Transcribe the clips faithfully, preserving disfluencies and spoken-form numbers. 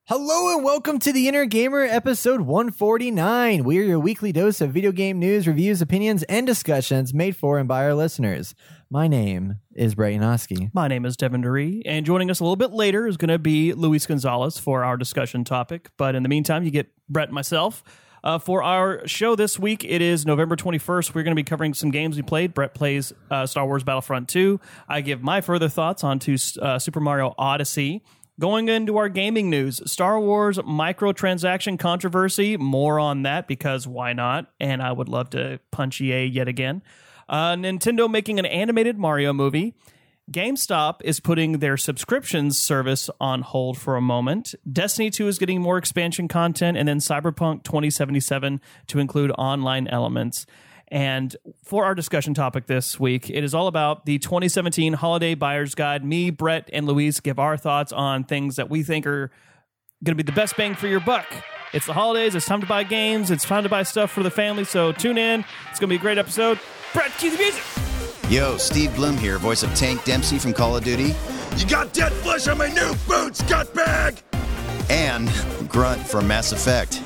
Hello and welcome to the Inner Gamer episode one forty-nine. We are your weekly dose of video game news, reviews, opinions, and discussions made for and by our listeners. My name is Brett Yanoski. My name is Devin Duree, and joining us a little bit later is going to be Luis Gonzalez for our discussion topic. But in the meantime, you get Brett and myself. Uh, for our show this week, it is November twenty-first. We're going to be covering some games we played. Brett plays uh, Star Wars Battlefront two. I give my further thoughts onto uh, Super Mario Odyssey. Going into our gaming news, Star Wars microtransaction controversy. More on that because why not? And I would love to punch E A yet again. Uh, Nintendo making an animated Mario movie. GameStop is putting their subscriptions service on hold for a moment. Destiny two is getting more expansion content, and then Cyberpunk twenty seventy-seven to include online elements. And for our discussion topic this week, it is all about the twenty seventeen Holiday Buyer's Guide. Me, Brett, and Luis give our thoughts on things that we think are going to be the best bang for your buck. It's the holidays. It's time to buy games. It's time to buy stuff for the family. So tune in. It's going to be a great episode. Brett, cue the music. Yo, Steve Bloom here, voice of Tank Dempsey from Call of Duty. You got dead flesh on my new boots, gutbag! And Grunt from Mass Effect.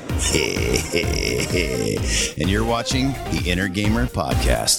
And you're watching the Inner Gamer Podcast.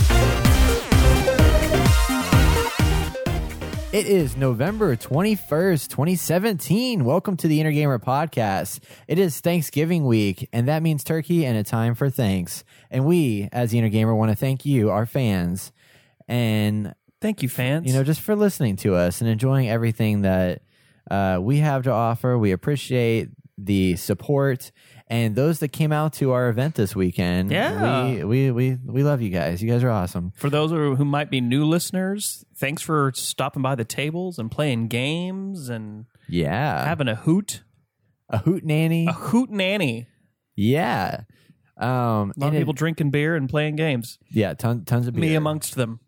It is November twenty-first, twenty seventeen. Welcome to the Inner Gamer Podcast. It is Thanksgiving week, and that means turkey and a time for thanks. And we, as the Inner Gamer, want to thank you, our fans, and thank you, fans. You know, just for listening to us and enjoying everything that uh, we have to offer. We appreciate the support and those that came out to our event this weekend. Yeah, we we we, we love you guys. You guys are awesome. For those who might be new listeners, thanks for stopping by the tables and playing games and yeah, having a hoot, a hoot nanny, a hoot nanny. Yeah, um, a lot of people it, drinking beer and playing games. Yeah, ton, tons of beer. Me amongst them.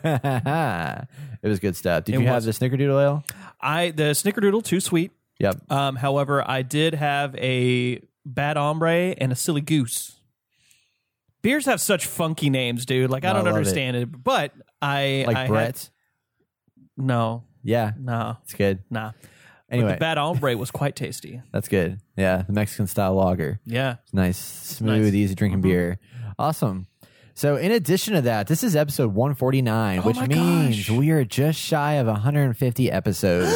It was good stuff. Did it you was. have the Snickerdoodle ale? I the Snickerdoodle too sweet. Yep. Um, however, I did have a Bad Hombre and a Silly Goose. Beers have such funky names, dude. Like I don't I understand it. it, but I like I Brett. Had, no. Yeah. No. It's good. Nah. Anyway, but the Bad Hombre was quite tasty. That's good. Yeah, the Mexican style lager. Yeah. It's nice, smooth, nice. Easy drinking mm-hmm. beer. Awesome. So in addition to that, this is episode one forty-nine, oh which means gosh. we are just shy of one hundred fifty episodes.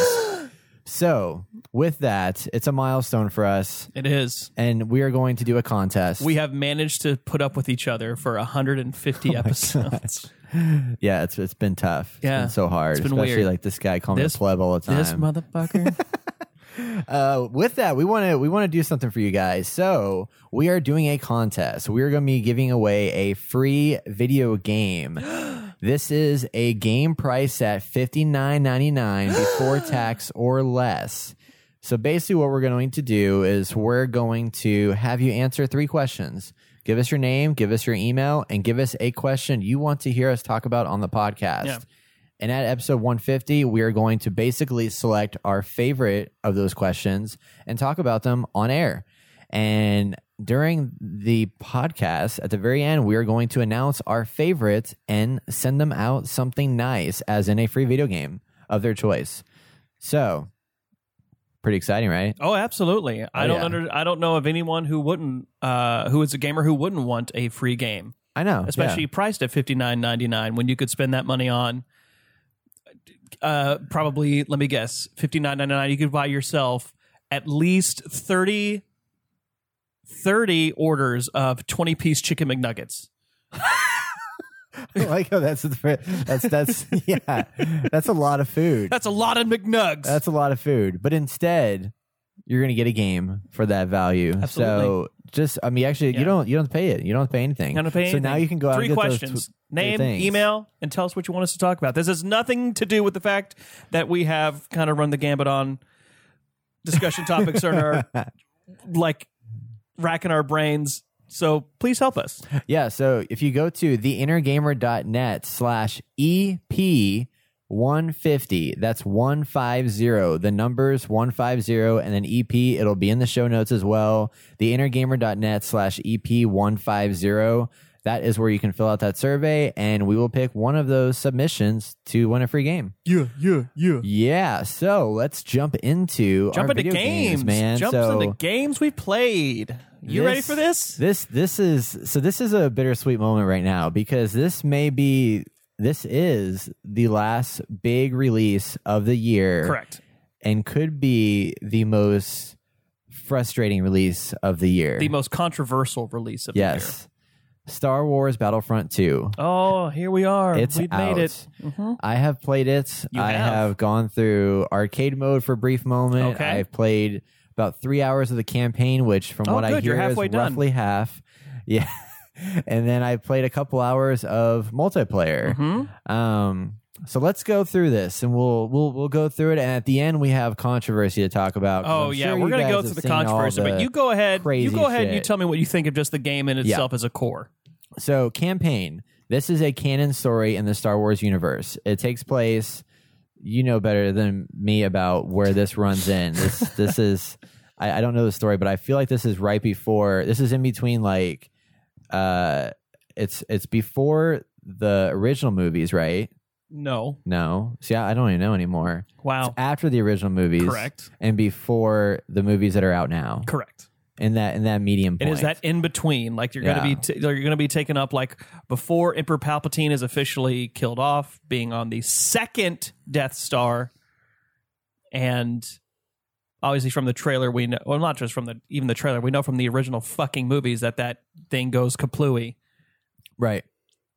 So with that, it's a milestone for us. It is. And we are going to do a contest. We have managed to put up with each other for one hundred fifty oh episodes. Yeah, it's it's been tough. It's yeah. been so hard. It's been especially weird. Like this guy calling this, me pleb all the time. This motherfucker. Uh, with that, we want to we want to do something for you guys. So we are doing a contest. We are going to be giving away a free video game. This is a game priced at fifty-nine ninety-nine before tax or less. So basically, what we're going to do is we're going to have you answer three questions. Give us your name, give us your email, and give us a question you want to hear us talk about on the podcast. Yeah. And at episode one fifty, we are going to basically select our favorite of those questions and talk about them on air. And during the podcast, at the very end, we are going to announce our favorites and send them out something nice, as in a free video game of their choice. So, pretty exciting, right? Oh, absolutely. Oh, I don't yeah. under, I don't know of anyone who wouldn't, uh, who is a gamer who wouldn't want a free game. I know, especially yeah. priced at fifty-nine ninety-nine when you could spend that money on. Uh, probably, let me guess, fifty-nine ninety-nine. You could buy yourself at least thirty, thirty orders of twenty-piece chicken McNuggets. I like how that's that's that's yeah, that's a lot of food. That's a lot of McNugs. That's a lot of food. But instead, you're going to get a game for that value. Absolutely. So just, I mean, actually, yeah. you don't you don't pay it. You don't pay anything. You don't pay so anything. now you can go out Three and get questions. those tw- Name, things. email, and tell us what you want us to talk about. This has nothing to do with the fact that we have kind of run the gambit on discussion topics and are like racking our brains. So please help us. Yeah. So if you go to theinnergamer.net slash EP one fifty, that's one fifty, the numbers one fifty, and then E P, it'll be in the show notes as well. Theinnergamer.net slash EP one fifty. that is where you can fill out that survey, and we will pick one of those submissions to win a free game. Yeah, yeah, yeah. Yeah, so let's jump into Jump our into video games, man. Jump so into games we played. You this- ready for this? This this is so this is a bittersweet moment right now because this may be this is the last big release of the year. Correct. And could be the most frustrating release of the year. The most controversial release of yes. Star Wars Battlefront two. the year. Oh, here we are. It's We've out. made it. Mhm. I have played it. You I have. have gone through arcade mode for a brief moment. Okay. I've played about three hours of the campaign, which from Oh, what I good. You're hear is halfway done. roughly half. Yeah. And then I played a couple hours of multiplayer. Mhm. Um, so let's go through this, and we'll we'll we'll go through it. And at the end, we have controversy to talk about. 'cause Oh I'm yeah, sure we're you gonna guys go have through the seen all controversy, but the you go ahead. You crazy go ahead and you shit. tell me what you think of just the game in itself as a core. So, campaign. This is a canon story in the Star Wars universe. It takes place. You know better than me about where this runs in. This this is. I, I don't know the story, but I feel like this is right before. This is in between. Like, uh, it's it's before the original movies, right? No. No. See, I, I don't even know anymore. Wow. It's after the original movies, Correct. and before the movies that are out now. Correct. In that in that medium point. And is that in between? Like you're Yeah. going to be t- you're going to be taken up like before Emperor Palpatine is officially killed off, being on the second Death Star, and obviously from the trailer we know, well, not just from the even the trailer, we know from the original fucking movies that that thing goes kaplooey. right?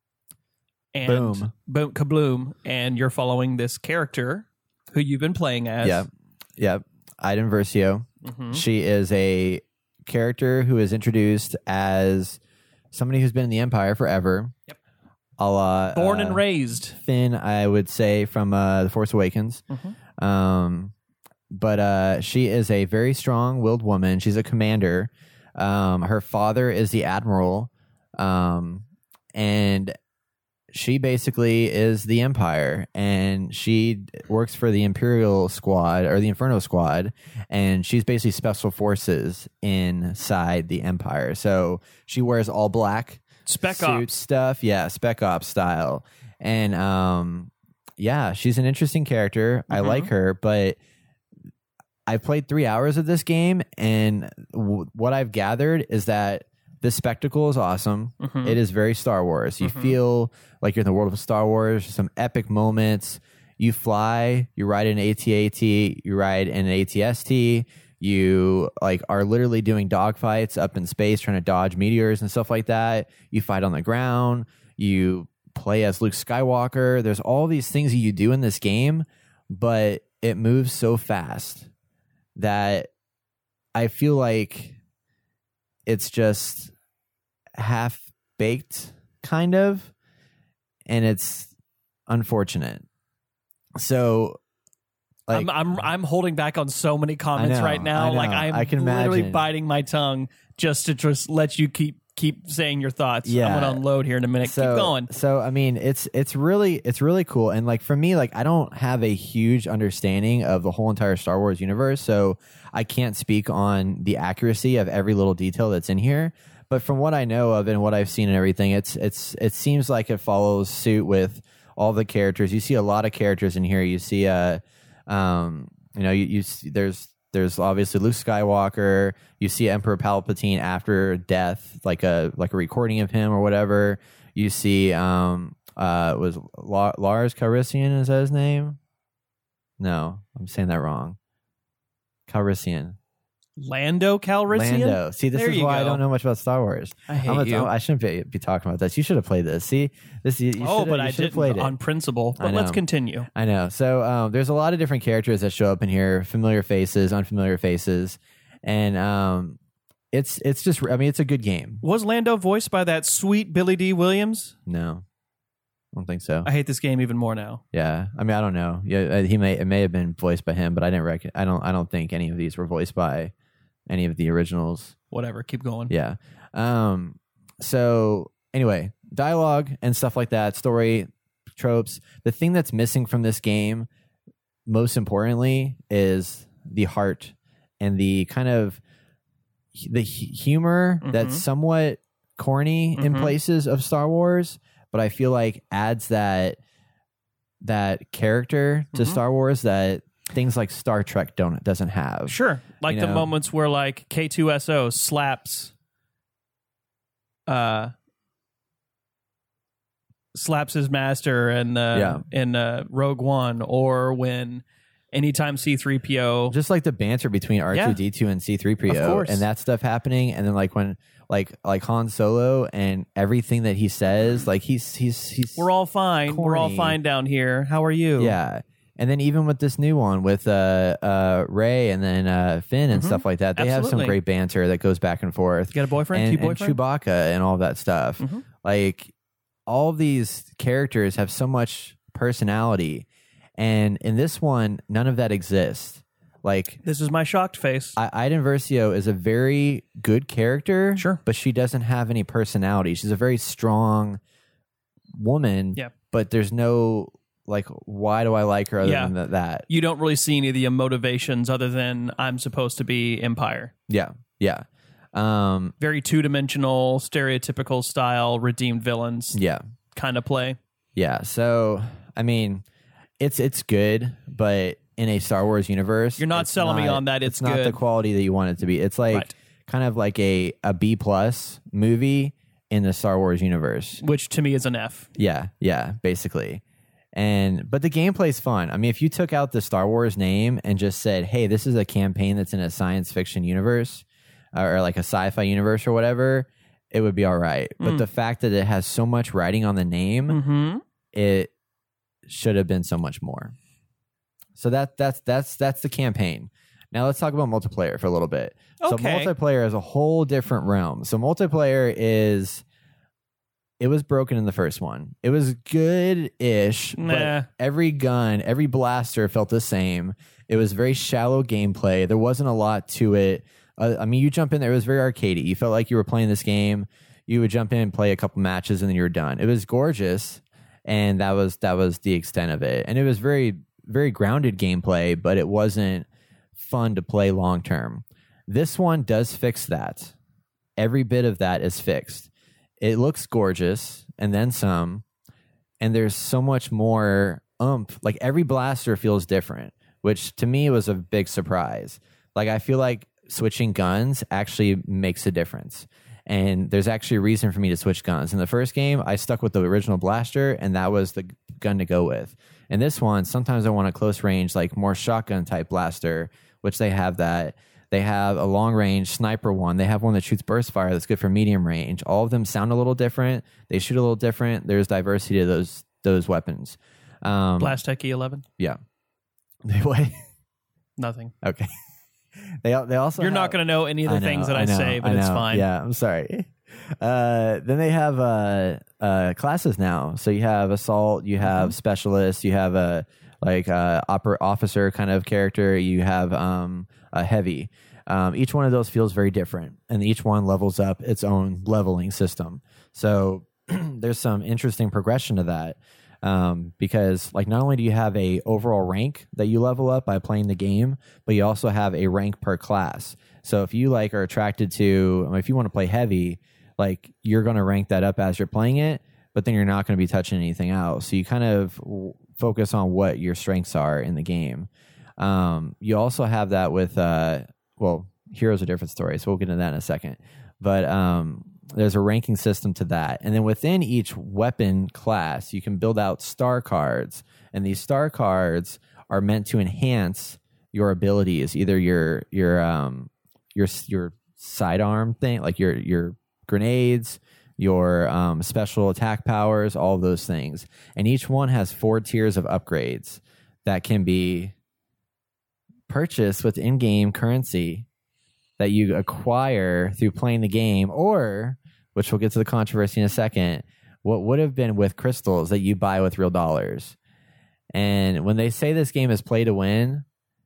And Boom. boom, kabloom, and you're following this character who you've been playing as. Yeah, yeah. Iden Versio. Mhm. She is a character who is introduced as somebody who's been in the Empire forever. Yep. A la Born uh, and raised. Finn, I would say, from uh, The Force Awakens. Mhm. Um, but uh, she is a very strong-willed woman. She's a commander. Um, her father is the admiral, um, and she basically is the Empire, and she works for the Imperial Squad or the Inferno Squad, and she's basically special forces inside the Empire. So she wears all black Spec suit Ops. stuff, yeah, Spec Ops style, and um, yeah, she's an interesting character. I Mhm. like her, but I played three hours of this game, and w- what I've gathered is that the spectacle is awesome. Mhm. It is very Star Wars. You Mhm. feel like you're in the world of Star Wars. Some epic moments. You fly. You ride in an A T A T. You ride in an A T S T. You like are literally doing dogfights up in space, trying to dodge meteors and stuff like that. You fight on the ground. You play as Luke Skywalker. There's all these things that you do in this game, but it moves so fast that I feel like it's just half baked, kind of, and it's unfortunate. So, like, I'm, I'm I'm holding back on so many comments I know, right now. I know. Like I'm I can literally imagine. biting my tongue just to just let you keep keep saying your thoughts. Yeah. I'm gonna unload here in a minute. so, keep going. So, I mean, it's it's really it's really cool, and like for me, like I don't have a huge understanding of the whole entire Star Wars universe, so I can't speak on the accuracy of every little detail that's in here. But from what I know of and what I've seen and everything, it's it's it seems like it follows suit with all the characters. You see a lot of characters in here. You see uh um you know you, you see, there's there's obviously Luke Skywalker. You see Emperor Palpatine after death, like a like a recording of him or whatever. You see um uh was La- Lars Calrissian, is that his name? No, I'm saying that wrong. Calrissian. Lando Calrissian. Lando. See, this There is you why I go. don't know much about Star Wars. I hate I'm a, you. I shouldn't be, be talking about this. You should have played this. See, this. You, you oh, should've- but you I should've didn't played it. on principle. I But let's know. continue. I know. So um, there's a lot of different characters that show up in here, familiar faces, unfamiliar faces, and um, it's it's just. I mean, it's a good game. Was Lando voiced by that sweet Billy D. Williams? No, I don't think so. I hate this game even more now. Yeah, I mean, I don't know. Yeah, uh, he may it may have been voiced by him, but I didn't reckon. I don't. I don't think any of these were voiced by any of the originals. Whatever. Keep going. Yeah. Um, so anyway, dialogue and stuff like that, story tropes. The thing that's missing from this game, most importantly, is the heart and the kind of the hu- humor Mhm. that's somewhat corny Mm-hmm. in places of Star Wars, but I feel like adds that that character to Mm-hmm. Star Wars that things like Star Trek don't doesn't have. Sure. Like You the know? moments where like K two S O slaps uh slaps his master and uh Yeah. in uh, Rogue One, or when anytime C three P O Just like the banter between R two D two and C three P O, Of course. and that stuff happening, and then like when like like Han Solo and everything that he says, like he's he's he's we're all fine. We're all corny. fine down here. How are you? yeah. And then even with this new one with uh uh Ray and then uh Finn and stuff like that, they have some Absolutely. great banter that goes back and forth. You got a boyfriend? and, Cute boyfriend? and Chewbacca and all that stuff. Mm-hmm. Like all of these characters have so much personality, and in this one, none of that exists. Like This is my shocked face. I- Iden Versio is a very good character, Sure. but she doesn't have any personality. She's a very strong woman, Yeah. but there's no like, why do I like her other Yeah. than th- that? You don't really see any of the motivations other than I'm supposed to be Empire. Yeah, yeah, um, Very two dimensional, stereotypical style, redeemed villains yeah, kind of play. yeah. So I mean, it's it's good, but in a Star Wars universe, You're not it's selling me not- on that. It's not the good. quality that you want it to be. It's like Right. kind of like a a B plus movie in the Star Wars universe. Which to me is an F. Yeah, yeah, basically. And but the gameplay's fun. I mean, if you took out the Star Wars name and just said, "Hey, this is a campaign that's in a science fiction universe uh, or like a sci-fi universe or whatever," it would be all right. But the fact that it has so much writing on the name, Mm-hmm. it should have been so much more. So that that's that's that's the campaign. Now let's talk about multiplayer for a little bit. Okay. So multiplayer is a whole different realm. So multiplayer is it was broken in the first one. It was good-ish, Nah. but every gun, every blaster felt the same. It was very shallow gameplay. There wasn't a lot to it. Uh, I mean, you jump in there, it was very arcadey. You felt like you were playing this game. You would jump in and play a couple matches, and then you're done. It was gorgeous, and that was that was the extent of it. And it was very very grounded gameplay, but it wasn't fun to play long term. This one does fix that. Every bit of that is fixed. It looks gorgeous, and then some. And there's so much more oomph. Like every blaster feels different, which to me was a big surprise. Like I feel like switching guns actually makes a difference. And there's actually a reason for me to switch guns. In the first game, I stuck with the original blaster, and that was the gun to go with. In this one, sometimes I want a close range, like more shotgun type blaster, which they have that. They have a long range sniper one. They have one that shoots burst fire that's good for medium range. All of them sound a little different. They shoot a little different. There's diversity to those those weapons. Um, Blast Tech E eleven. Yeah. They what? Nothing. Okay. They al- they also You're not have- going to know any of the I know, things that I, know, say, but I it's know. fine. Yeah, I'm sorry. Uh, then they have uh, uh, classes now. So you have assault, you have Mm-hmm. specialist, you have a like uh, oper- officer kind of character, you have um, a heavy. Um, each one of those feels very different, and each one levels up its own leveling system. So there's some interesting progression to that. Um, because like not only do you have a overall rank that you level up by playing the game, but you also have a rank per class. So if you like are attracted to, I mean, if you want to play heavy, like you're going to rank that up as you're playing it, but then you're not going to be touching anything else. So you kind of w- focus on what your strengths are in the game. Um, you also have that with, uh, well, Hero's a different story, so we'll get into that in a second. But um, there's a ranking system to that. And then within each weapon class, you can build out star cards. And these star cards are meant to enhance your abilities, either your your um your your sidearm thing, like your your grenades, your um, special attack powers, all of those things. And each one has four tiers of upgrades that can be purchased with in-game currency that you acquire through playing the game, or, which we'll get to the controversy in a second, what would have been with crystals that you buy with real dollars. And when they say this game is play to win,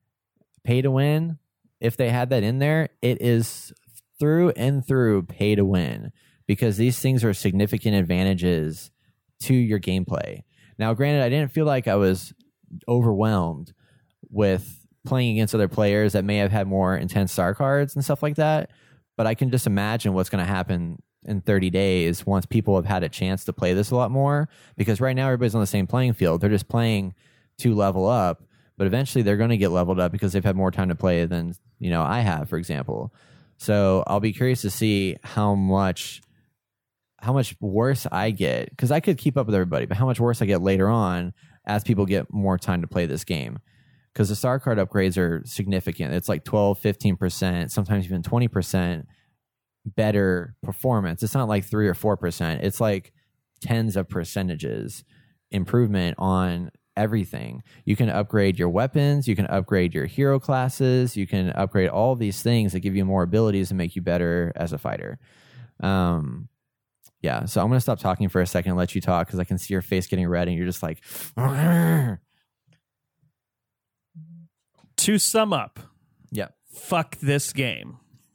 pay to win, if they had that in there, it is through and through pay to win, because these things are significant advantages to your gameplay. Now, granted, I didn't feel like I was overwhelmed with playing against other players that may have had more intense star cards and stuff like that, but I can just imagine what's going to happen in thirty days once people have had a chance to play this a lot more, because right now everybody's on the same playing field. They're just playing to level up, but eventually they're going to get leveled up because they've had more time to play than, you know, I have, for example. So I'll be curious to see how much how much worse I get, because I could keep up with everybody, but how much worse I get later on as people get more time to play this game. Because the star card upgrades are significant. It's like twelve, fifteen percent, sometimes even twenty percent better performance. It's not like three or four percent. It's like tens of percentages improvement on everything. You can upgrade your weapons, you can upgrade your hero classes, you can upgrade all these things that give you more abilities and make you better as a fighter. Um, yeah, so I'm going to stop talking for a second and let you talk, because I can see your face getting red and you're just like... To sum up, yeah, fuck this game.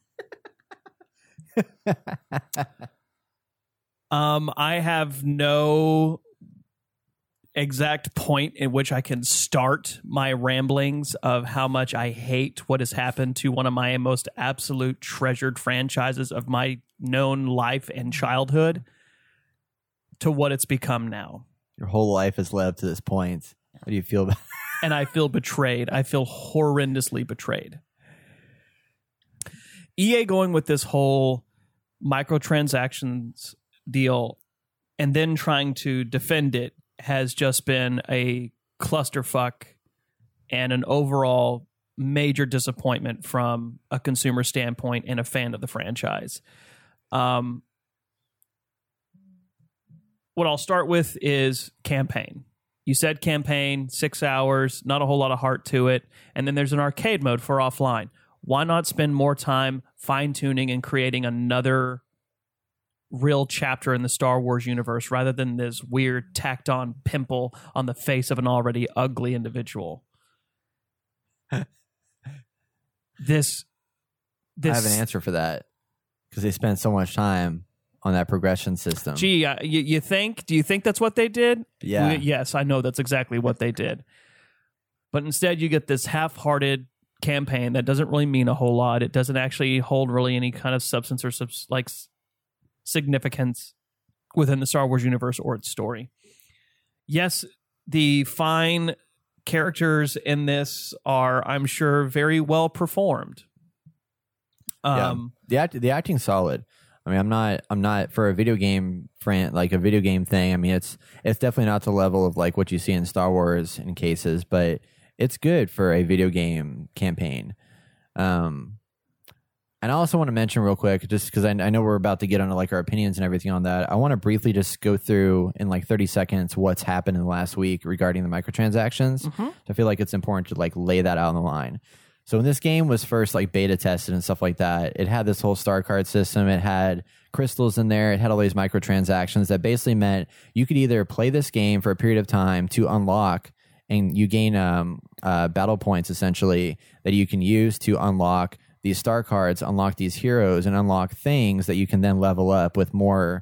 um, I have no exact point in which I can start my ramblings of how much I hate what has happened to one of my most absolute treasured franchises of my known life and childhood to what it's become now. Your whole life has led up to this point. How do you feel about it? And I feel betrayed. I feel horrendously betrayed. E A going with this whole microtransactions deal and then trying to defend it has just been a clusterfuck and an overall major disappointment from a consumer standpoint and a fan of the franchise. Um, what I'll start with is campaign. You said campaign, six hours, not a whole lot of heart to it. And then there's an arcade mode for offline. Why not spend more time fine-tuning and creating another real chapter in the Star Wars universe rather than this weird tacked-on pimple on the face of an already ugly individual? this, this... I have an answer for that, because they spend so much time on that progression system. Gee, uh, you, you think? Do you think that's what they did? Yeah. We, yes, I know that's exactly what they did. But instead, you get this half-hearted campaign that doesn't really mean a whole lot. It doesn't actually hold really any kind of substance or subs- like significance within the Star Wars universe or its story. Yes, the fine characters in this are, I'm sure, very well performed. Um, yeah. The act, the acting's solid. I mean, I'm not, I'm not for a video game fran like a video game thing. I mean, it's, it's definitely not the level of like what you see in Star Wars in cases, but it's good for a video game campaign. Um, and I also want to mention real quick, just because I, I know we're about to get on like our opinions and everything on that. I want to briefly just go through in like thirty seconds what's happened in the last week regarding the microtransactions. Mm-hmm. I feel like it's important to like lay that out on the line. So when this game was first like beta tested and stuff like that, it had this whole star card system. It had crystals in there. It had all these microtransactions that basically meant you could either play this game for a period of time to unlock, and you gain um, uh, battle points essentially that you can use to unlock these star cards, unlock these heroes, and unlock things that you can then level up with more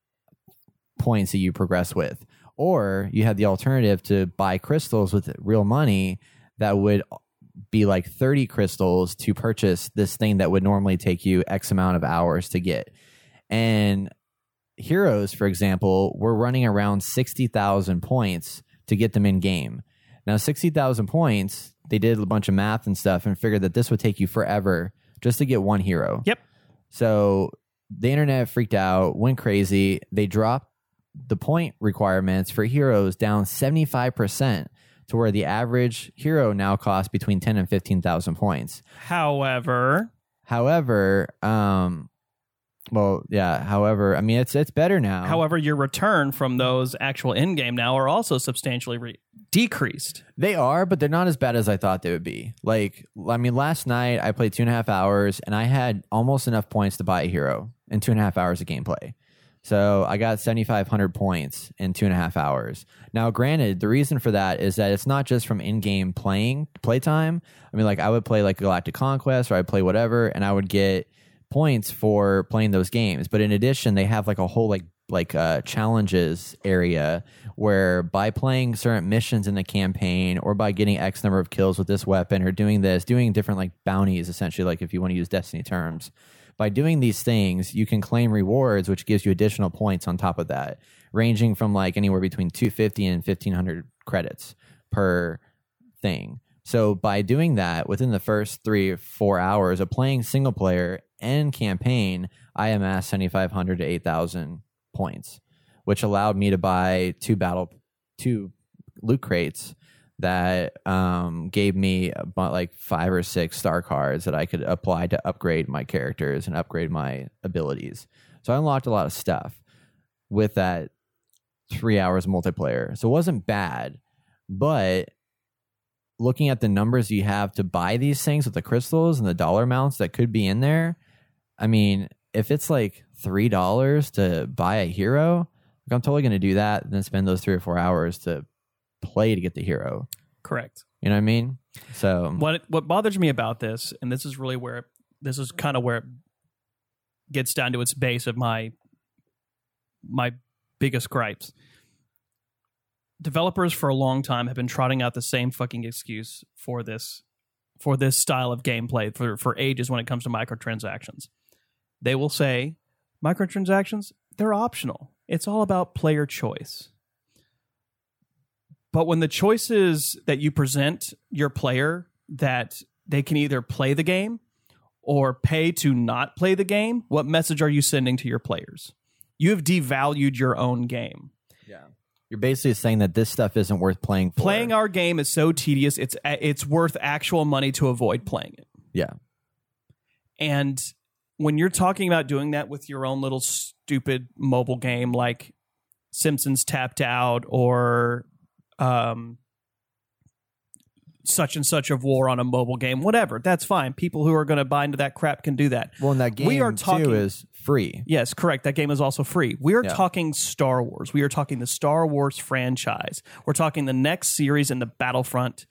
points that you progress with. Or you had the alternative to buy crystals with real money that would be like thirty crystals to purchase this thing that would normally take you X amount of hours to get. And heroes, for example, were running around sixty thousand points to get them in game. Now, sixty thousand points, they did a bunch of math and stuff and figured that this would take you forever just to get one hero. Yep. So the internet freaked out, went crazy. They dropped the point requirements for heroes down seventy-five percent. To where the average hero now costs between ten and fifteen thousand points. However, however, um, well, yeah. However, I mean, it's it's better now. However, your return from those actual in game now are also substantially re- decreased. They are, but they're not as bad as I thought they would be. Like, I mean, last night I played two and a half hours, and I had almost enough points to buy a hero in two and a half hours of gameplay. So I got seventy-five hundred points in two and a half hours. Now, granted, the reason for that is that it's not just from in-game playing playtime. I mean, like I would play like Galactic Conquest or I'd play whatever, and I would get points for playing those games. But in addition, they have like a whole like like uh, challenges area where by playing certain missions in the campaign or by getting X number of kills with this weapon or doing this, doing different like bounties, essentially, like if you want to use Destiny terms, by doing these things, you can claim rewards, which gives you additional points on top of that, ranging from like anywhere between two hundred fifty and fifteen hundred credits per thing. So by doing that within the first three or four hours of playing single player and campaign, I amassed seventy-five hundred to eight thousand points, which allowed me to buy two battle, two loot crates that um, gave me about like five or six star cards that I could apply to upgrade my characters and upgrade my abilities. So I unlocked a lot of stuff with that three hours multiplayer. So it wasn't bad, but looking at the numbers you have to buy these things with the crystals and the dollar amounts that could be in there, I mean, if it's like three dollars to buy a hero, like I'm totally going to do that and then spend those three or four hours to play to get the hero. Correct. You know what I mean? So what what bothers me about this, and this is really where this is kind of where it gets down to its base of my my biggest gripes. Developers for a long time have been trotting out the same fucking excuse for this for this style of gameplay for, for ages when it comes to microtransactions. They will say, microtransactions, they're optional. It's all about player choice. But when the choices that you present your player that they can either play the game or pay to not play the game, what message are you sending to your players? You have devalued your own game. yeah, you're basically saying that this stuff isn't worth playing for. Playing our game is so tedious, it's it's worth actual money to avoid playing it. Yeah. And when you're talking about doing that with your own little stupid mobile game like Simpsons Tapped Out or um, such and such of War on a mobile game, whatever, that's fine. People who are going to buy into that crap can do that. Well, and that game we are talking, too is free. Yes, correct. That game is also free. We are Yeah. talking Star Wars. We are talking the Star Wars franchise. We're talking the next series in the Battlefront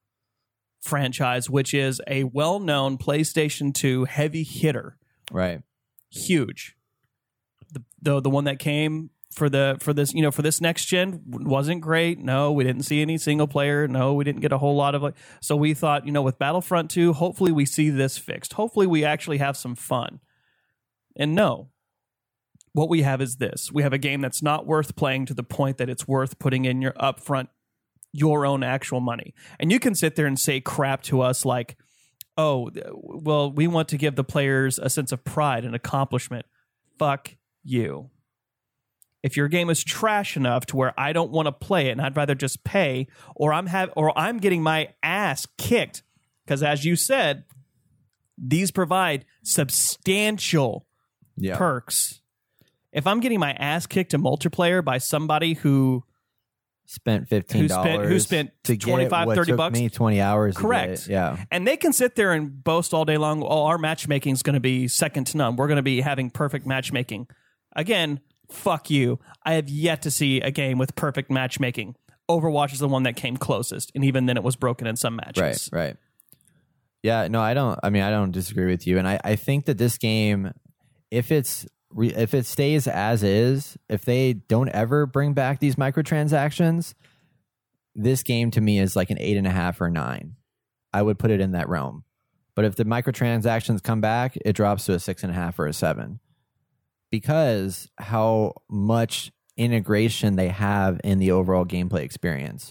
franchise, which is a well-known PlayStation two heavy hitter. Right. Huge. The, the the one that came for the for this you know for this next gen wasn't great. No, we didn't see any single player. No, we didn't get a whole lot of like. So we thought, you know, with Battlefront two, hopefully we see this fixed. Hopefully we actually have some fun. And no, what we have is this: we have a game that's not worth playing to the point that it's worth putting in your upfront your own actual money. And you can sit there and say crap to us like, oh, well, we want to give the players a sense of pride and accomplishment. Fuck you. If your game is trash enough to where I don't want to play it and I'd rather just pay, or I'm have or I'm getting my ass kicked, because as you said, these provide substantial Yeah. perks. If I'm getting my ass kicked in multiplayer by somebody who Spent fifteen Who dollars spent- who spent to get twenty-five, what thirty took bucks? me twenty hours to get Correct. it. Yeah. And they can sit there and boast all day long, oh, our matchmaking is going to be second to none. We're going to be having perfect matchmaking. Again, fuck you. I have yet to see a game with perfect matchmaking. Overwatch is the one that came closest, and even then it was broken in some matches. Right, right. Yeah, no, I don't, I mean, I don't disagree with you. And I, I think that this game, if it's, re- if it stays as is, if they don't ever bring back these microtransactions, this game to me is like an eight and a half or nine. I would put it in that realm. But if the microtransactions come back, it drops to a six and a half or a seven. Because how much integration they have in the overall gameplay experience.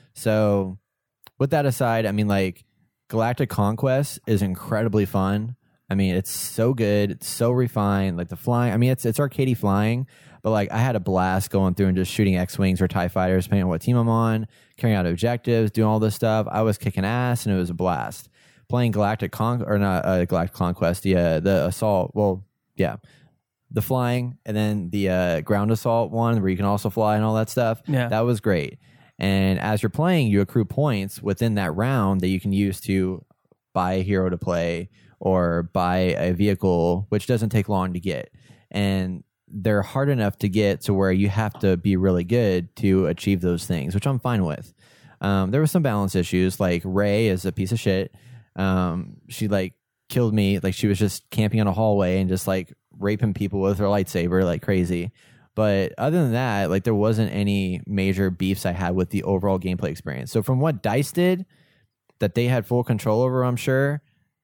So with that aside, I mean, like, Galactic Conquest is incredibly fun. I mean, it's so good. It's so refined. Like the flying, I mean, it's it's arcadey flying, but like I had a blast going through and just shooting X-Wings or TIE Fighters, depending on what team I'm on, carrying out objectives, doing all this stuff. I was kicking ass and it was a blast. Playing Galactic Con or not uh, Galactic Conquest, the uh, the assault. Well, yeah, the flying and then the uh, ground assault one where you can also fly and all that stuff. Yeah, that was great. And as you're playing, you accrue points within that round that you can use to buy a hero to play or buy a vehicle, which doesn't take long to get. And they're hard enough to get to where you have to be really good to achieve those things, which I'm fine with. Um, there were some balance issues, like Rey is a piece of shit. Um, she like killed me. Like she was just camping in a hallway and just like raping people with her lightsaber like crazy. But other than that, like there wasn't any major beefs I had with the overall gameplay experience. So from what DICE did, that they had full control over, I'm sure,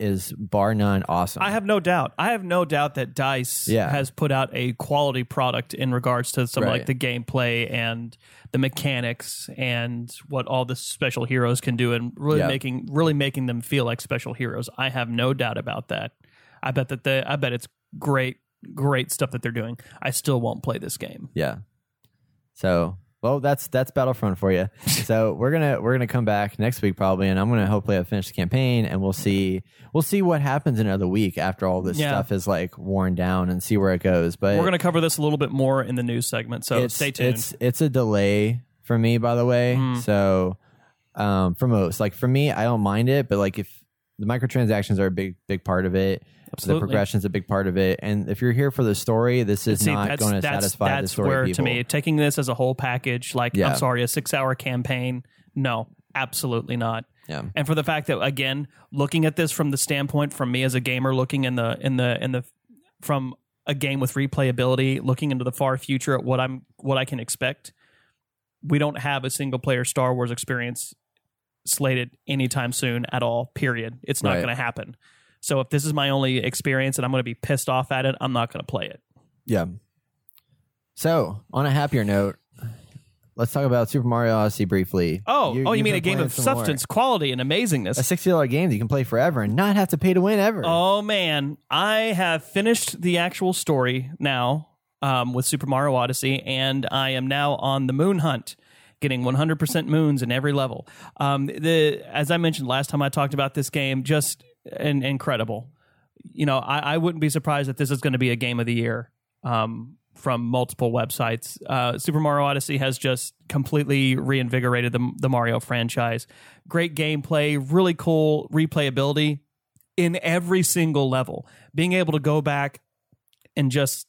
is bar none awesome. I have no doubt. I have no doubt that DICE Yeah. has put out a quality product in regards to some Right. like the gameplay and the mechanics and what all the special heroes can do, and really Yeah. making really making them feel like special heroes. I have no doubt about that. I bet that they, I bet it's great, great stuff that they're doing. I still won't play this game. Yeah. So, well, that's that's Battlefront for you. So we're gonna we're gonna come back next week probably, and I'm gonna hopefully have finished the campaign, and we'll see we'll see what happens in another week after all this Yeah. stuff is like worn down, and see where it goes. But We're going to cover this a little bit more in the news segment, so it's, stay tuned. It's it's a delay for me, by the way. Mm. So, um, for most, like for me, I don't mind it, but like if the microtransactions are a big big part of it. Absolutely. The progression is a big part of it, and if you're here for the story, this is See, not that's, going to that's, satisfy that's the story where, people. to me, taking this as a whole package, like, Yeah. I'm sorry, a six-hour campaign, no, absolutely not. Yeah. And for the fact that, again, looking at this from the standpoint, from me as a gamer, looking in the in the in the from a game with replayability, looking into the far future at what I'm what I can expect, we don't have a single-player Star Wars experience slated anytime soon at all. Period. It's not Right. going to happen. So if this is my only experience and I'm going to be pissed off at it, I'm not going to play it. Yeah. So, on a happier note, let's talk about Super Mario Odyssey briefly. Oh, You- oh, you you've mean been a game playing of some more. substance, quality, and amazingness? A sixty dollars game that you can play forever and not have to pay to win ever. Oh man, I have finished the actual story now um, with Super Mario Odyssey, and I am now on the moon hunt, getting one hundred percent moons in every level. Um, the as I mentioned last time I talked about this game, just an, incredible. You know, I, I wouldn't be surprised if this is going to be a game of the year um, from multiple websites. Uh, Super Mario Odyssey has just completely reinvigorated the, the Mario franchise. Great gameplay, really cool replayability in every single level. Being able to go back and just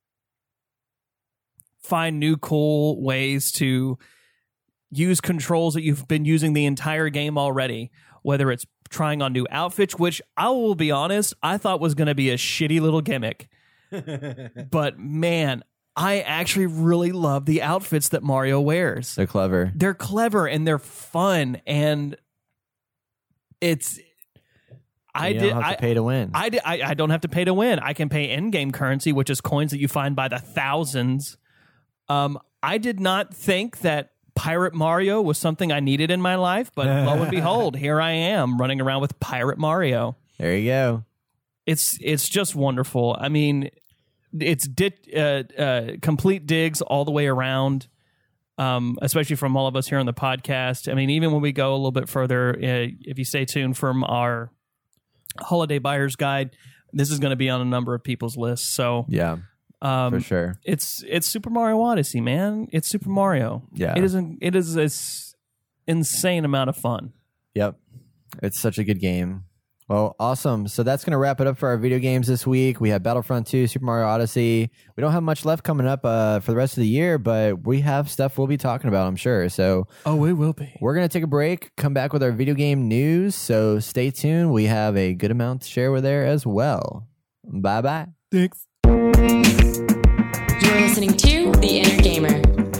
find new cool ways to use controls that you've been using the entire game already, whether it's trying on new outfits, which I will be honest, I thought was going to be a shitty little gimmick. But man, I actually really love the outfits that Mario wears. They're clever. They're clever and they're fun, and it's I you don't did have to I, pay to win. I, did, I I don't have to pay to win. I can pay in-game currency, which is coins that you find by the thousands. Um, I did not think that Pirate Mario was something I needed in my life, but lo and behold, here I am running around with Pirate Mario. there you go. It's it's just wonderful. I mean, it's di- uh, uh, complete digs all the way around, um, especially from all of us here on the podcast. I mean, even when we go a little bit further, uh, if you stay tuned from our holiday buyer's guide, this is going to be on a number of people's lists. So Yeah, um, for sure. it's it's Super Mario Odyssey, man. It's Super Mario. Yeah. it is an, it is this insane amount of fun. Yep. It's such a good game. Well, awesome. So that's going to wrap it up for our video games this week. We have Battlefront two, Super Mario Odyssey. We don't have much left coming up uh, for the rest of the year, but we have stuff we'll be talking about, I'm sure. So Oh, it will be. we're going to take a break, come back with our video game news. So stay tuned. We have a good amount to share with there as well. Bye-bye. Thanks. You're listening to The Inner Gamer.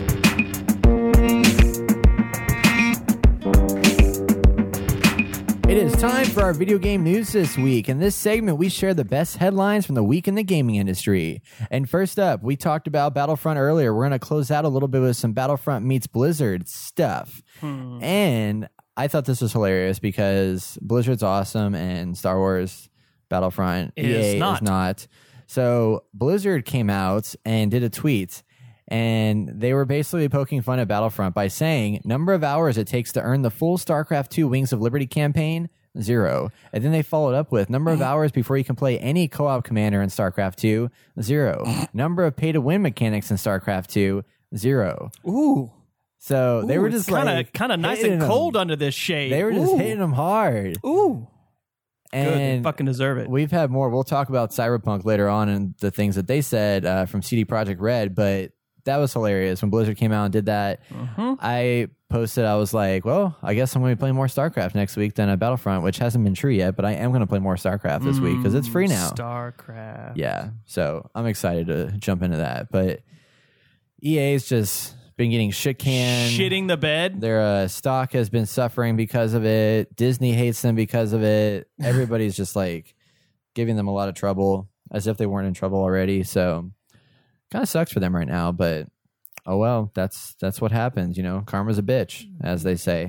It is time for our video game news this week. In this segment, we share the best headlines from the week in the gaming industry. And first up, we talked about Battlefront earlier. We're going to close out a little bit with some Battlefront meets Blizzard stuff. Hmm. And I thought this was hilarious because Blizzard's awesome and Star Wars Battlefront Is E A not. is not. So Blizzard came out and did a tweet. And they were basically poking fun at Battlefront by saying, number of hours it takes to earn the full StarCraft two Wings of Liberty campaign, zero. And then they followed up with, number of hours before you can play any co-op commander in StarCraft two, zero. Number of pay-to-win mechanics in StarCraft two, zero. Ooh. So they Ooh, were it's just kinda, like... kind of nice hitting and 'em. cold under this shade. They were just Ooh. hitting them hard. Ooh. Good. They And fucking deserve it. we've had more. We'll talk about Cyberpunk later on and the things that they said uh, from C D Projekt Red, but that was hilarious when Blizzard came out and did that. Mm-hmm. I posted, I was like, well, I guess I'm going to be playing more StarCraft next week than a Battlefront, which hasn't been true yet, but I am going to play more StarCraft this week because it's free now. StarCraft. Yeah, so I'm excited to jump into that. But E A is just been getting shit canned. Shitting the bed. Their uh, stock has been suffering because of it. Disney hates them because of it. Everybody's just like giving them a lot of trouble as if they weren't in trouble already. So kind of sucks for them right now, but oh well, that's that's what happens, you know. Karma's a bitch, as they say.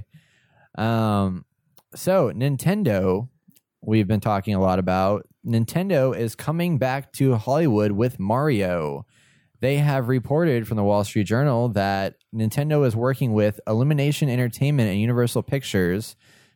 Um so Nintendo, we've been talking a lot about. Nintendo is coming back to Hollywood with Mario. They have reported from the Wall Street Journal that Nintendo is working with Illumination Entertainment and Universal Pictures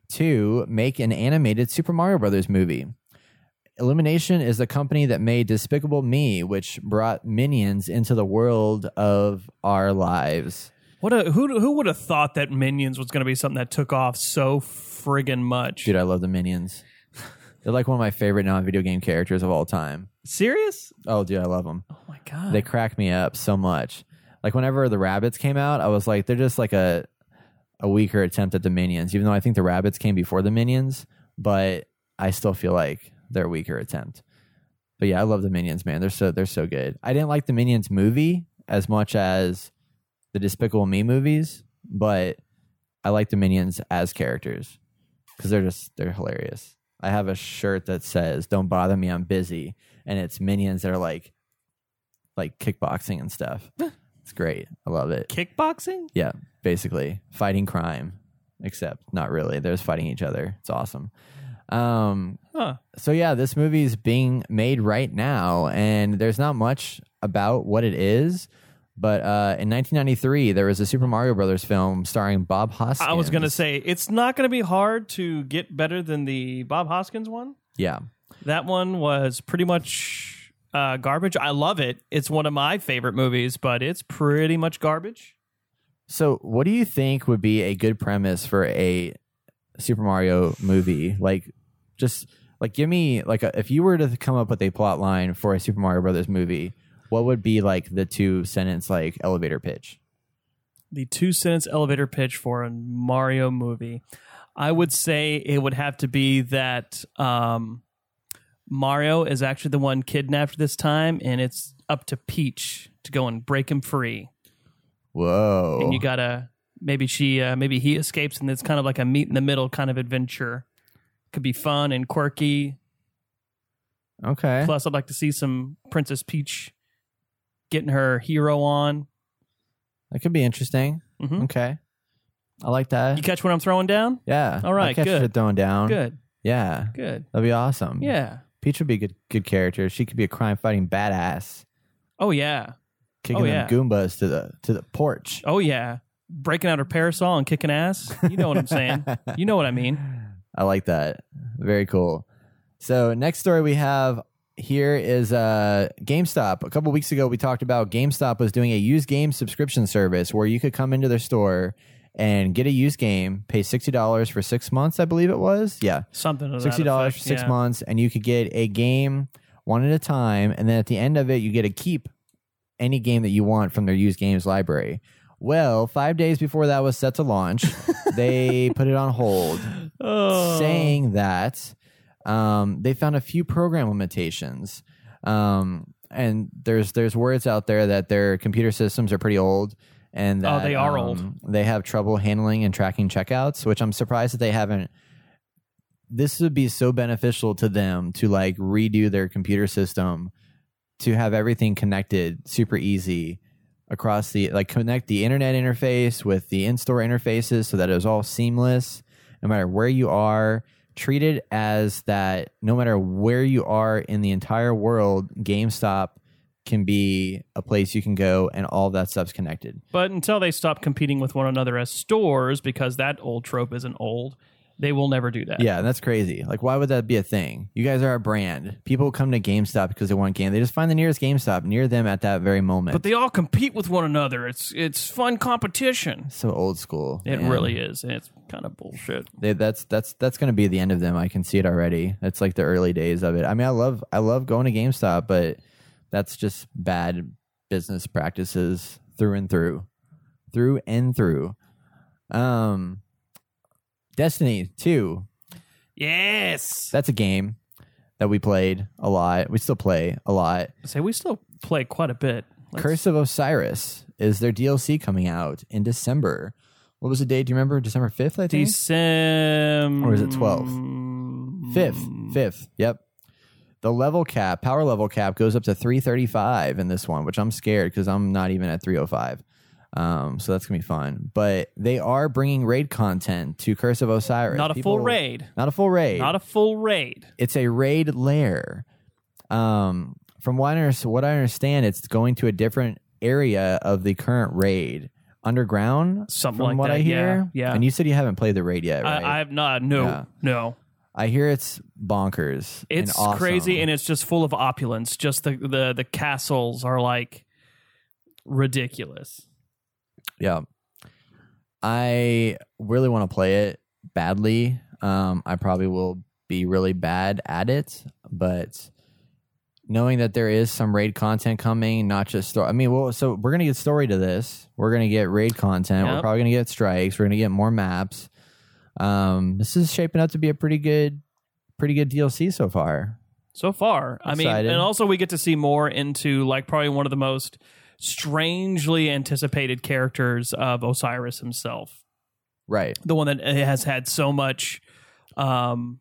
to make an animated Super Mario Brothers movie. Illumination is the company that made Despicable Me, which brought Minions into the world of our lives. What a who who would have thought that Minions was going to be something that took off so friggin' much? Dude, I love the Minions. They're like one of my favorite non-video game characters of all time. Serious? Oh, dude, I love them. Oh my god, They crack me up so much. Like whenever the Rabbids came out, I was like, they're just like a a weaker attempt at the Minions, even though I think the Rabbids came before the Minions, but I still feel like they're a weaker attempt. But yeah, I love the Minions, man. They're so they're so good. I didn't like the Minions movie as much as the Despicable Me movies, but I like the Minions as characters because they're just they're hilarious. I have a shirt that says "Don't bother me, I'm busy," and it's Minions that are like like kickboxing and stuff. It's great. I love it. kickboxing? Yeah, basically fighting crime, except not really. They're just fighting each other. It's awesome. Um, Huh. so yeah, this movie is being made right now, and there's not much about what it is. But uh, in nineteen ninety-three, there was a Super Mario Brothers film starring Bob Hoskins. I was going to say, it's not going to be hard to get better than the Bob Hoskins one. Yeah. That one was pretty much uh, garbage. I love it. It's one of my favorite movies, but it's pretty much garbage. So what do you think would be a good premise for a Super Mario movie? Like, just like give me like a, if you were to come up with a plot line for a Super Mario Brothers movie, what would be like the two sentence like elevator pitch? The two sentence elevator pitch for a Mario movie. I would say it would have to be that um, Mario is actually the one kidnapped this time, and it's up to Peach to go and break him free. Whoa. And you gotta maybe she uh, maybe he escapes, and it's kind of like a meet in the middle kind of adventure. Could be fun and quirky. Okay. Plus, I'd like to see some Princess Peach getting her hero on. That could be interesting. Mhm. Okay. I like that. You catch what I'm throwing down? Yeah. All right, I catch good. it throwing down. Good, Yeah. good. That'd be awesome. Yeah. Peach would be a good good character. She could be a crime fighting badass. Oh yeah. Kicking Oh, them yeah. Goombas to the to the porch. Oh yeah. Breaking out her parasol and kicking ass. You know what I'm saying. You know what I mean. I like that. Very cool. So next story we have here is uh, GameStop. A couple weeks ago, we talked about GameStop was doing a used game subscription service where you could come into their store and get a used game, pay sixty dollars for six months, I believe it was. Yeah. Something to that sixty dollars for effect, six yeah. months, and you could get a game one at a time. And then at the end of it, you get to keep any game that you want from their used games library. Well, five days before that was set to launch, they put it on hold, Oh. saying that um, they found a few program limitations. Um, and there's there's words out there that their computer systems are pretty old, and that Oh, they are um, old. They have trouble handling and tracking checkouts, which I'm surprised that they haven't. This would be so beneficial to them to like redo their computer system to have everything connected super easy across the like connect the internet interface with the in-store interfaces so that it was all seamless no matter where you are. Treat it as that no matter where you are in the entire world, GameStop can be a place you can go and all of that stuff's connected. But until they stop competing with one another as stores, because that old trope isn't old, they will never do that. Yeah, and that's crazy. Like, why would that be a thing? You guys are a brand. People come to GameStop because they want game. They just find the nearest GameStop near them at that very moment. But they all compete with one another. It's it's fun competition. so old school. It man. really is, and it's kind of bullshit. They, that's that's that's going to be the end of them. I can see it already. It's like the early days of it. I mean, I love I love going to GameStop, but that's just bad business practices through and through, through and through. Um, Destiny two. Yes. That's a game that we played a lot. We still play a lot. Say we still play quite a bit. Let's- Curse of Osiris is their D L C coming out in December. What was the date? Do you remember? December fifth, I think? December. Or is it twelfth? fifth. fifth. Yep. The level cap, power level cap, goes up to three thirty-five in this one, which I'm scared because I'm not even at three oh five. Um, so that's going to be fun. But they are bringing raid content to Curse of Osiris. Not a People, full raid. Not a full raid. Not a full raid. It's a raid lair. Um, from what I, under- what I understand, it's going to a different area of the current raid. Underground, Something from like what that. I hear. Yeah, yeah. And you said you haven't played the raid yet, right? I, I have not. No, Yeah. no. I hear it's bonkers. It's and awesome. crazy, and it's just full of opulence. Just the, the, the castles are like ridiculous. Yeah. I really want to play it badly. Um, I probably will be really bad at it, but knowing that there is some raid content coming, not just story. I mean, well, so we're gonna get story to this. We're gonna get raid content. Yep. We're probably gonna get strikes. We're gonna get more maps. Um, this is shaping up to be a pretty good, pretty good D L C so far. So far, I mean, Excited. and also we get to see more into like probably one of the most strangely anticipated characters of Osiris himself. Right. The one that has had so much, um,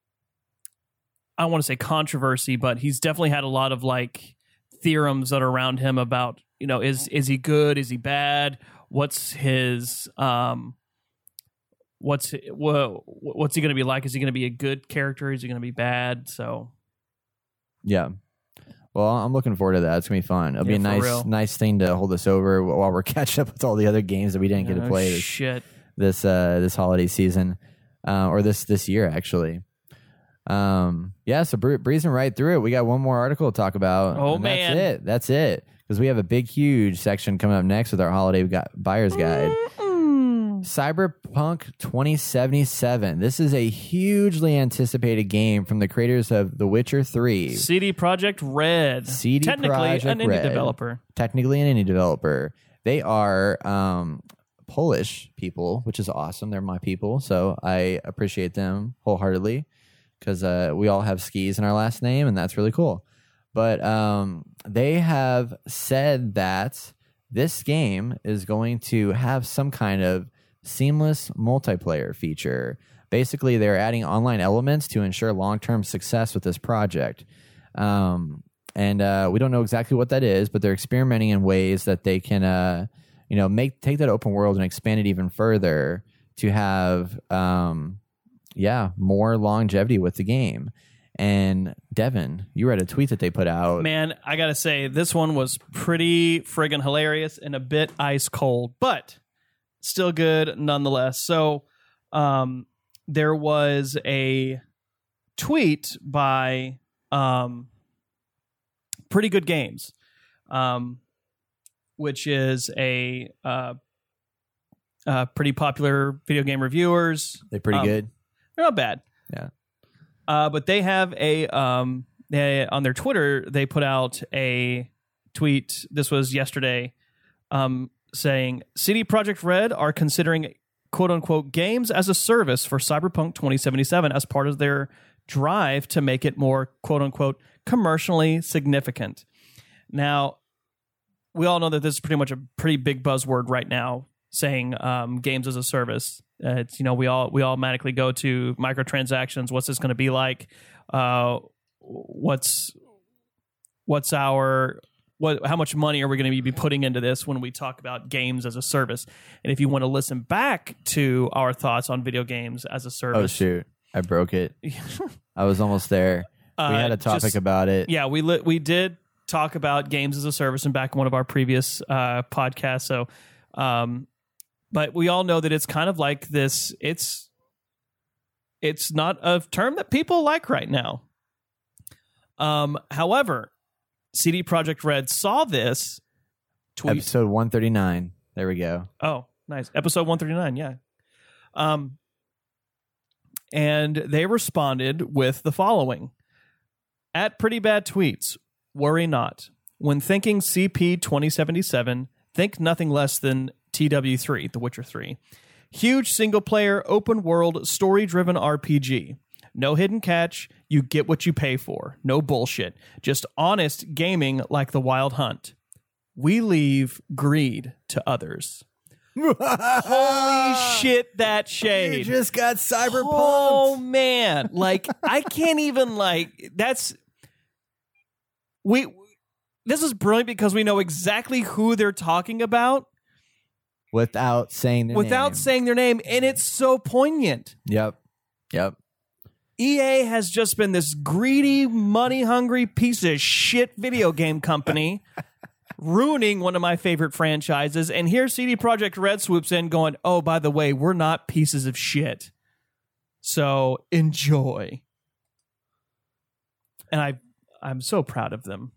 I don't want to say controversy, but he's definitely had a lot of like theorems that are around him about, you know, is is he good? Is he bad? What's his um, what's wha- what's he going to be like? Is he going to be a good character? Is he going to be bad? So, Yeah. Well, I'm looking forward to that. It's gonna be fun. It'll Yeah, be a for nice, real. nice thing to hold us over while we're catching up with all the other games that we didn't get to oh, play this shit. this, uh, this holiday season, uh, or this this year actually. Um, yeah. So bre- breezing right through it, we got one more article to talk about. Oh, and man. that's it. That's it. Because we have a big, huge section coming up next with our holiday gu- buyer's guide. Cyberpunk twenty seventy-seven. This is a hugely anticipated game from the creators of The Witcher three. C D Projekt Red. C D Technically Projekt an indie Red. developer. Technically an indie developer. They are um, Polish people, which is awesome. They're my people, so I appreciate them wholeheartedly because uh, we all have skis in our last name, and that's really cool. But um, they have said that this game is going to have some kind of seamless multiplayer feature. Basically, they're adding online elements to ensure long-term success with this project. Um, and uh, we don't know exactly what that is, but they're experimenting in ways that they can, uh, you know, make take that open world and expand it even further to have, um, yeah, more longevity with the game. And Devin, you read a tweet that they put out. Man, I gotta say, this one was pretty friggin' hilarious and a bit ice cold, but still good nonetheless. So, um, there was a tweet by um, Pretty Good Games, um, which is a uh, uh, pretty popular video game reviewers. They're pretty Um, good. They're not bad. Yeah. Uh, but they have a um, they, on their Twitter, they put out a tweet. This was yesterday, um, saying C D Projekt Red are considering "quote unquote" games as a service for Cyberpunk twenty seventy-seven as part of their drive to make it more "quote unquote" commercially significant. Now, we all know that this is pretty much a pretty big buzzword right now, saying um, games as a service. Uh, it's, you know, we all we automatically go to microtransactions. What's this going to be like? Uh, what's what's our what? How much money are we going to be putting into this when we talk about games as a service? And if you want to listen back to our thoughts on video games as a Oh service, shoot, I broke it. I was almost there. We Uh, had a topic just- about it. yeah, we li- we did talk about games as a service and back in one of our previous uh, podcasts. So, um, but we all know that it's kind of like this. It's it's not a term that people like right now. Um, however, C D Projekt Red saw this tweet. Episode one thirty-nine. There we go. Oh, nice. Episode one thirty-nine, yeah. Um, and they responded with the following. At Pretty Bad Tweets, worry not. When thinking C P twenty seventy-seven, think nothing less than T W three, The Witcher three. Huge single-player, open-world, story-driven R P G. No hidden catch. You get what you pay for. No bullshit. Just honest gaming like the Wild Hunt. we leave greed to others. Holy shit, that shade. You just got cyberpunked. Oh, man. Like, I can't even, like, that's... We... This is brilliant because we know exactly who they're talking about. Without saying their Without name. saying their name, and it's so poignant. Yep. Yep. E A has just been this greedy, money-hungry piece of shit video game company ruining one of my favorite franchises, and here C D Projekt Red swoops in going, oh, by the way, we're not pieces of shit. So enjoy. And I, I'm so proud of them.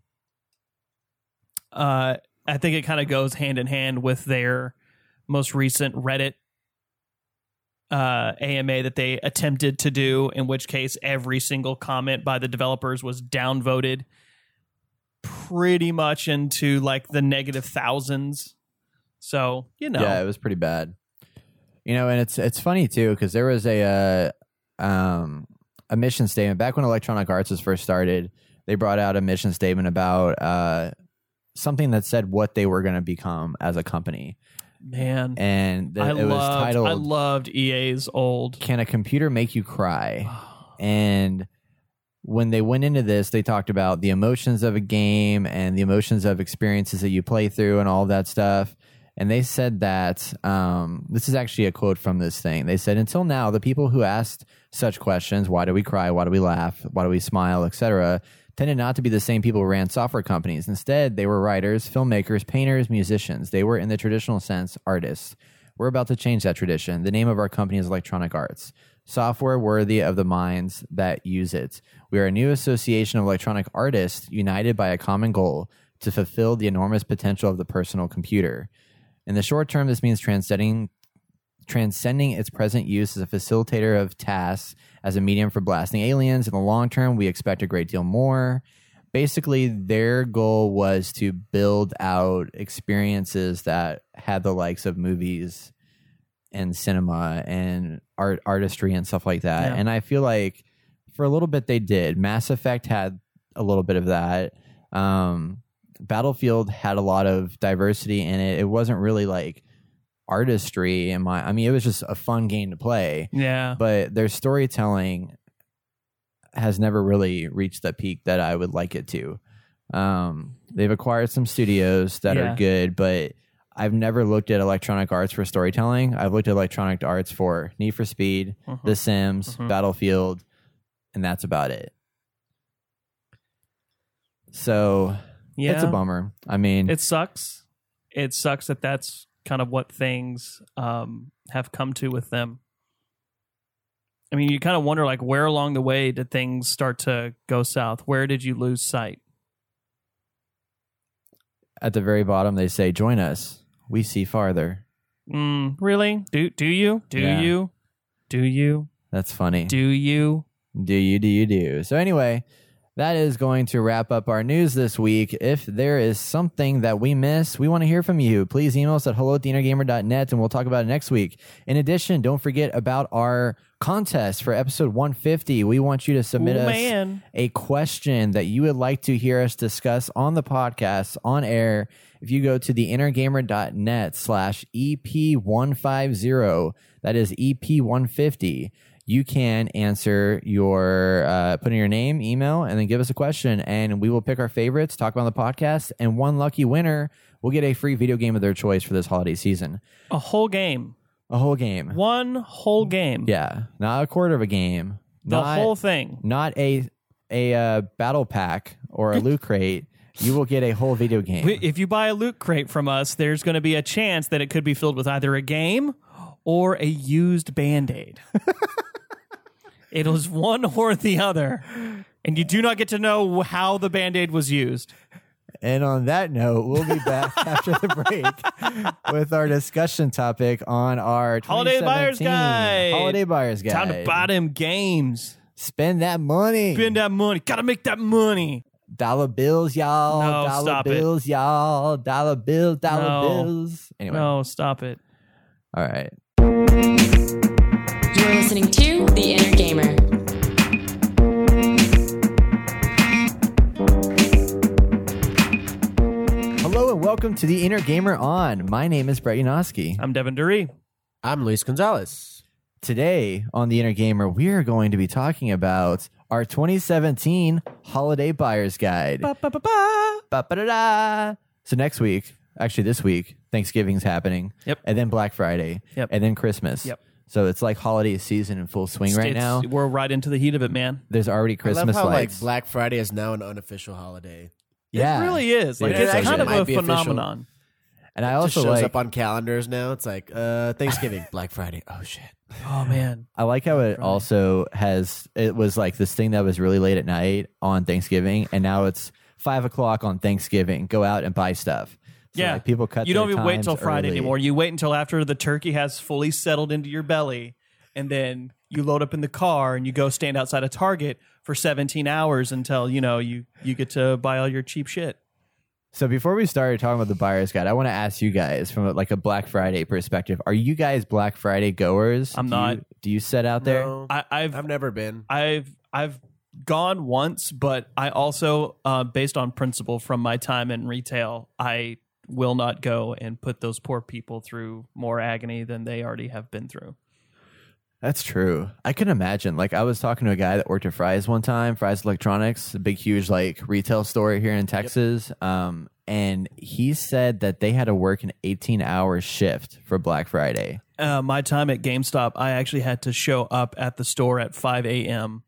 Uh, I think it kind of goes hand in hand with their most recent Reddit uh, A M A that they attempted to do, in which case every single comment by the developers was downvoted pretty much into like the negative thousands. So, you know. Yeah, it was pretty bad. You know, and it's it's funny too, because there was a uh, um, a mission statement back when Electronic Arts was first started. They brought out a mission statement about uh, something that said what they were going to become as a company. Man, and th- I it was loved, titled I loved E A's old "Can a Computer Make You Cry?" And when they went into this, they talked about the emotions of a game and the emotions of experiences that you play through and all of that stuff. And they said that, um, this is actually a quote from this thing. They said, until now, the people who asked such questions, why do we cry, why do we laugh, why do we smile, et cetera, tended not to be the same people who ran software companies. Instead, they were writers, filmmakers, painters, musicians. They were, in the traditional sense, artists. We're about to change that tradition. The name of our company is Electronic Arts. Software worthy of the minds that use it. We are a new association of electronic artists united by a common goal to fulfill the enormous potential of the personal computer. In the short term, this means transcending transcending its present use as a facilitator of tasks as a medium for blasting aliens. In the long term, we expect a great deal more. Basically, their goal was to build out experiences that had the likes of movies and cinema and art artistry and stuff like that. Yeah. And I feel like for a little bit they did. Mass Effect had a little bit of that. Um, Battlefield had a lot of diversity in it. It wasn't really like artistry in my I mean, it was just a fun game to play. Yeah. But their storytelling has never really reached the peak that I would like it to. Um, they've acquired some studios that Yeah. are good, but I've never looked at Electronic Arts for storytelling. I've looked at Electronic Arts for Need for Speed, Mhm. The Sims, Mhm. Battlefield, and that's about it. So Yeah. it's a bummer. I mean, It sucks. It sucks that that's kind of what things um, have come to with them. I mean, you kind of wonder, like, where along the way did things start to go south? Where did you lose sight? at the very bottom, they say, join us. We see farther. Mm, really? Do do you? Do Yeah. you? Do you? That's funny. Do you? Do you, do you, do. So anyway, that is going to wrap up our news this week. If there is something that we miss, we want to hear from you. Please email us at hello at the inner gamer dot net and we'll talk about it next week. In addition, don't forget about our contest for episode one fifty. We want you to submit Ooh, us man. a question that you would like to hear us discuss on the podcast, on air. If you go to the inner gamer dot net slash E P one fifty, that is E P one fifty, you can answer your, uh, put in your name, email, and then give us a question, and we will pick our favorites, talk about the podcast, and one lucky winner will get a free video game of their choice for this holiday season. A whole game. A whole game. One whole game. Yeah, not a quarter of a game. The not, whole thing. Not a a uh, battle pack or a loot crate. You will get a whole video game. If you buy a loot crate from us, there's going to be a chance that it could be filled with either a game or a used Band-Aid. It was one or the other. And you do not get to know how the Band-Aid was used. And on that note, we'll be back after the break with our discussion topic on our Holiday Buyer's twenty seventeen Guide. Holiday Buyer's Guide. Time to buy them games. Spend that money. Spend that money. Got to make that money. Dollar bills, y'all. No, dollar stop it. bills, y'all. Dollar bills, dollar No. bills. Anyway. No, stop it. All right. You're listening to The Inner Gamer. Hello, Hello and welcome to the Inner Gamer On. My name is Brett Yanofsky. I'm Devin Dury. I'm Luis Gonzalez. Today on the Inner Gamer, we are going to be talking about our twenty seventeen Holiday Buyer's Guide. Ba-ba-ba-ba. Ba-ba-da-da. So next week, actually this week, Thanksgiving's happening. Yep. And then Black Friday. Yep. And then Christmas. Yep. So it's like holiday season in full swing right It's- now. We're right into the heat of it, man. There's already Christmas I love how lights. like Black Friday is now an unofficial holiday. yeah. It really is. Like It it's actually kind of might a be official. phenomenon. And I It also just shows like up on calendars now. It's like uh, Thanksgiving, Black Friday. Oh shit! Oh man. I like how it also has, it was like this thing that was really late at night on Thanksgiving, and now it's five o'clock on Thanksgiving. Go out and buy stuff. So, Yeah. like, people cut You don't their even wait times until Friday early. anymore. You wait until after the turkey has fully settled into your belly, and then you load up in the car and you go stand outside a Target for seventeen hours until, you know, you, you get to buy all your cheap shit. So before we started talking about the buyer's guide, I want to ask you guys from like a Black Friday perspective, are you guys Black Friday goers? I'm Do not. You, do you set out there? No, I, I've I've never been. I've I've gone once, but I also, uh, based on principle from my time in retail, I will not go and put those poor people through more agony than they already have been through. That's true. I can imagine. Like I was talking to a guy that worked at Fry's one time, Fry's Electronics, a big, huge like retail store here in Texas. Um, and he said that they had to work an eighteen hour shift for Black Friday. Uh, my time at GameStop, I actually had to show up at the store at five a.m.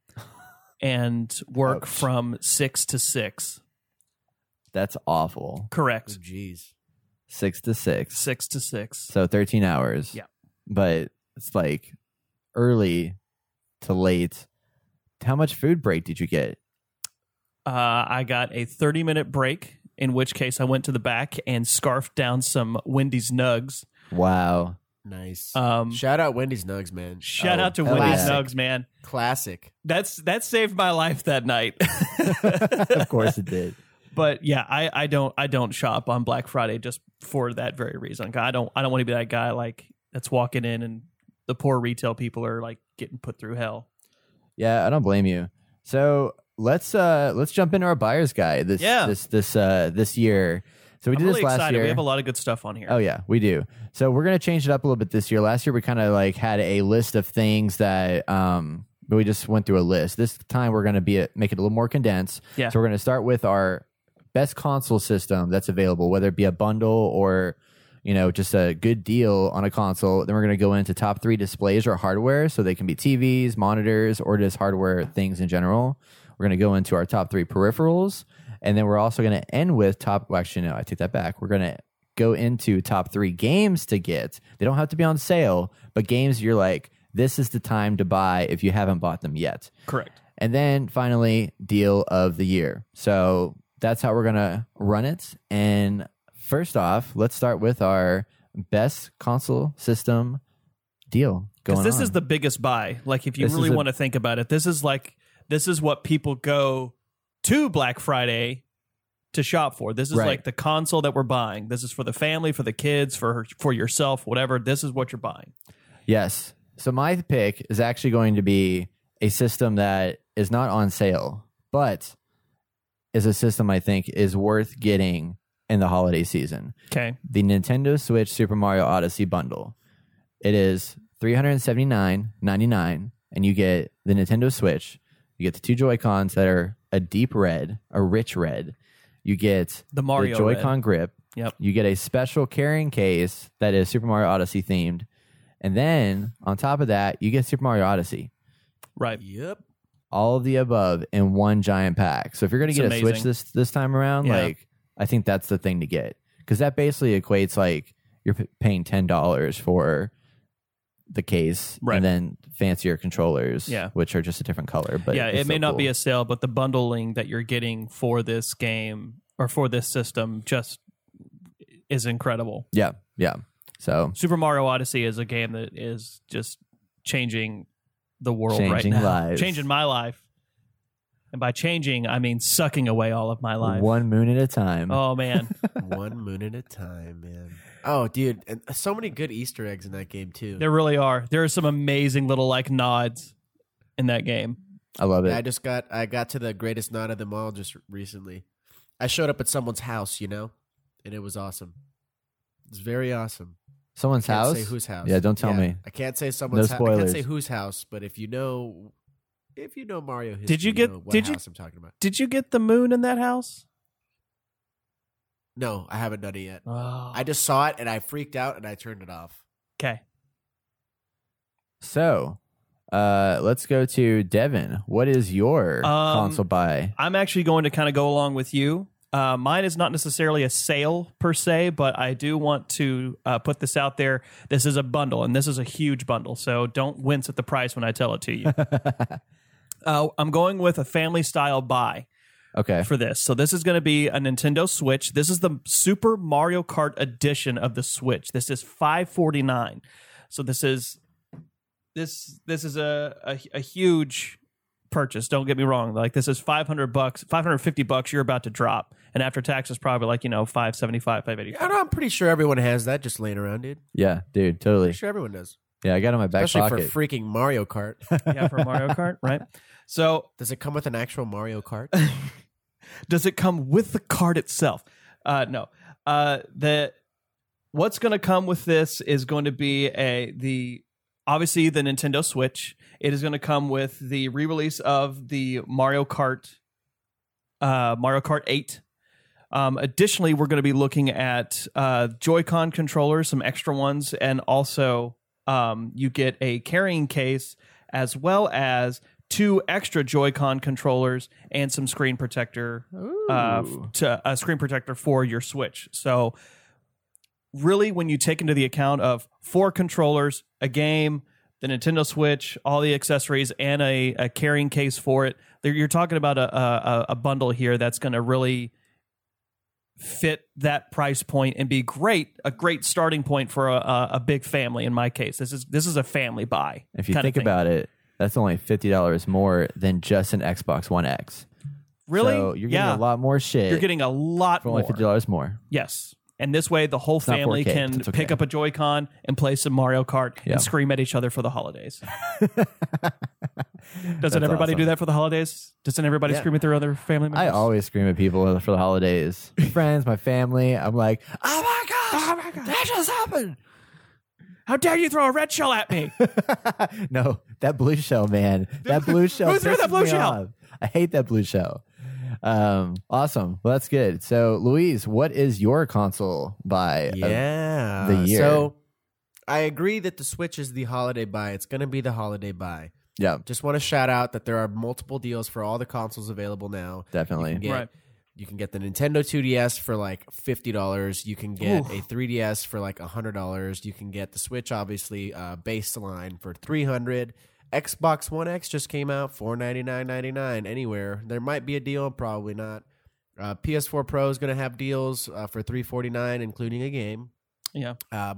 and work Ouch. from six to six. That's awful. Correct. Jeez. Six to six. Six to six. So thirteen hours. Yeah. But it's like early to late. How much food break did you get? Uh, I got a thirty minute break, in which case I went to the back and scarfed down some Wendy's Nugs. Wow. Nice. Um, Shout out Wendy's Nugs, man. Shout Oh, out to hell Wendy's yeah. Nugs, man. Classic. That's that saved my life that night. Of course it did. But yeah, I, I don't I don't shop on Black Friday just for that very reason. I don't I don't want to be that guy like that's walking in and the poor retail people are like getting put through hell. Yeah, I don't blame you. So let's uh let's jump into our buyer's guide this Yeah. this this uh this year. So we I'm did really this last excited. year. We have a lot of good stuff on here. Oh yeah, we do. So we're gonna change it up a little bit this year. Last year we kind of like had a list of things that um we just went through a list. This time we're gonna be a, make it a little more condensed. Yeah. So we're gonna start with our best console system that's available, whether it be a bundle or you know just a good deal on a console. Then we're gonna go into top three displays or hardware, so they can be T Vs, monitors, or just hardware things in general. We're gonna go into our top three peripherals. And then we're also going to end with top. Well, actually, no, I take that back. We're going to go into top three games to get. They don't have to be on sale, but games you're like, this is the time to buy if you haven't bought them yet. Correct. And then finally, deal of the year. So that's how we're going to run it. And first off, let's start with our best console system deal going Because this on. is the biggest buy. Like if you This really is a- want to think about it, this is like this is what people go to Black Friday to shop for. This is Right. like the console that we're buying. This is for the family, for the kids, for for yourself, whatever. This is what you're buying. Yes. So my pick is actually going to be a system that is not on sale, but is a system I think is worth getting in the holiday season. Okay. The Nintendo Switch Super Mario Odyssey bundle. It is three hundred seventy-nine ninety-nine, and you get the Nintendo Switch. You get the two Joy-Cons that are a deep red, a rich red. You get The Mario the Joy-Con red. grip. Yep. You get a special carrying case that is Super Mario Odyssey themed. And then on top of that, you get Super Mario Odyssey. Right. Yep. All of the above in one giant pack. So if you're going to It's get a amazing. Switch this this time around, Yeah. like I think that's the thing to get, because that basically equates like you're p- paying ten dollars for the case, Right. and then fancier controllers, Yeah. which are just a different color. But yeah, it's it may so not cool. be a sale, but the bundling that you're getting for this game or for this system just is incredible. yeah, yeah. So Super Mario Odyssey is a game that is just changing the world Changing right now. lives. Changing my life. And by changing, I mean sucking away all of my life. one moon at a time. Oh, man. One moon at a time, man. Oh, dude, and so many good Easter eggs in that game too. There really are. There are some amazing little like nods in that game. I love it. I just got I got to the greatest nod of them all just recently. I showed up at someone's house, you know, and it was awesome. It's very awesome. Someone's Can't house? say whose house. Yeah, don't tell Yeah, me. I can't say someone's No house. I can't spoilers. say whose house, but if you know, if you know Mario history, Did you get- know what did you- house I'm talking about? Did you get the moon in that house? No, I haven't done it yet. Oh. I just saw it and I freaked out and I turned it off. Okay. So, uh, let's go to Devin. What is your Um, console buy? I'm actually going to kind of go along with you. Uh, mine is not necessarily a sale per se, but I do want to uh, put this out there. This is a bundle, and this is a huge bundle, so don't wince at the price when I tell it to you. uh, I'm going with a family style buy Okay. for this. So this is going to be a Nintendo Switch. This is the Super Mario Kart edition of the Switch. This is five forty-nine. So this is this this is a a, a huge purchase. Don't get me wrong. Like this is five hundred bucks, five hundred fifty bucks you're about to drop. And after tax is probably like, you know, five seventy-five, five eighty-five. I know, I'm pretty sure everyone has that just laying around, dude. Yeah, dude, totally. Pretty sure everyone does. Yeah, I got it in my back Especially pocket. for freaking Mario Kart. Yeah, for Mario Kart, right? So Does it come with an actual Mario Kart? does it come with the card itself? Uh, no. Uh, the what's going to come with this is going to be a the obviously the Nintendo Switch. It is going to come with the re-release of the Mario Kart, uh, Mario Kart eight. Um, additionally, we're going to be looking at uh, Joy-Con controllers, some extra ones, and also um, you get a carrying case as well as two extra Joy-Con controllers and some screen protector, uh, f- to a screen protector for your Switch. So, really, when you take into the account of four controllers, a game, the Nintendo Switch, all the accessories, and a, a carrying case for it, there- you're talking about a, a, a bundle here that's going to really fit that price point and be great, a great starting point for a, a, a big family. In my case, this is this is a family buy. If you kind of think thing. about it, that's only fifty dollars more than just an Xbox One X. really, So you're getting yeah, a lot more shit you're getting a lot for more. only fifty dollars more. Yes. And this way, the whole not family four K, can it's okay. pick up a Joy-Con and play some Mario Kart Yeah. and scream at each other for the holidays. Doesn't That's everybody awesome. do that for the holidays? Doesn't everybody Yeah. scream at their other family members? I always scream at people for the holidays. Friends, my family. I'm like, oh my gosh, oh my gosh, that just happened. How dare you throw a red shell at me? No, that blue shell, man. That blue shell. Who threw that pisses blue me shell? off. I hate that blue shell. Um, awesome. Well, that's good. So, Louise, what is your console buy? of- Yeah. the year. So I agree that the Switch is the holiday buy. It's going to be the holiday buy. yeah, Just want to shout out that there are multiple deals for all the consoles available now. definitely. You can get, Right. you can get the Nintendo two D S for like fifty dollars. You can get a three D S for like one hundred dollars. You can get the Switch, obviously, uh, baseline for three hundred dollars. Xbox One X just came out, four ninety-nine ninety-nine anywhere. There might be a deal, probably not. Uh, P S four Pro is going to have deals uh, for three forty-nine, including a game. Yeah. Uh,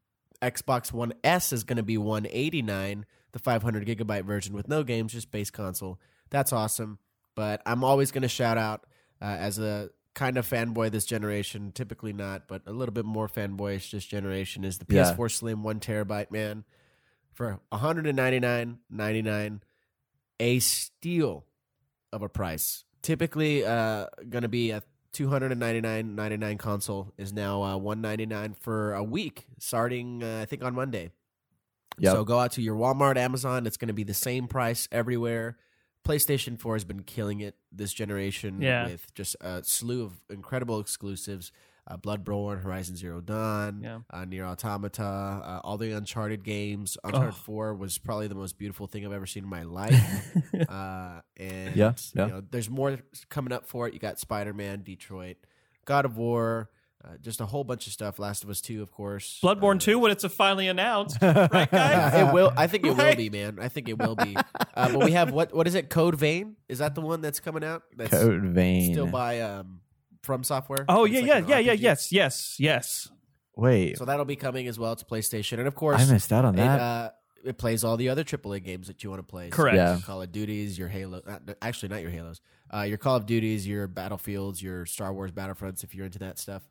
Xbox One S is going to be one eighty-nine, the five hundred gigabyte version with no games, just base console. That's awesome. But I'm always going to shout out uh, as a kind of fanboy this generation, typically not, but a little bit more fanboyish this generation, is the P S four Slim one terabyte, man. For one ninety-nine ninety-nine, a steal of a price. Typically uh, going to be a two ninety-nine ninety-nine console is now uh, one ninety-nine for a week, starting uh, I think on Monday. Yep. So go out to your Walmart, Amazon. It's going to be the same price everywhere. PlayStation four has been killing it this generation Yeah. with just a slew of incredible exclusives. Uh, Bloodborne, Horizon Zero Dawn, Yeah. uh, Nier Automata, uh, all the Uncharted games. Uncharted Oh. four was probably the most beautiful thing I've ever seen in my life. uh, and Yeah, yeah. You know, there's more coming up for it. You got Spider-Man, Detroit, God of War, uh, just a whole bunch of stuff. Last of Us two, of course. Bloodborne Uh, two when it's finally announced, right, guys? it will. I think it will Right. be, man. I think it will be. Uh, but we have what? What is it? Code Vein? Is that the one that's coming out? That's Code Vein. still by um, From Software. Oh It's yeah, like yeah, an yeah, yeah, R P G. yes, yes, yes. Wait, So that'll be coming as well to PlayStation, and of course, I missed out on it, that. uh, it plays all the other triple A games that you want to play. So Correct. Yeah. your Call of Duties, your Halo. Not, actually, not your Halos. Uh, your Call of Duties, your Battlefields, your Star Wars Battlefronts, if you're into that stuff.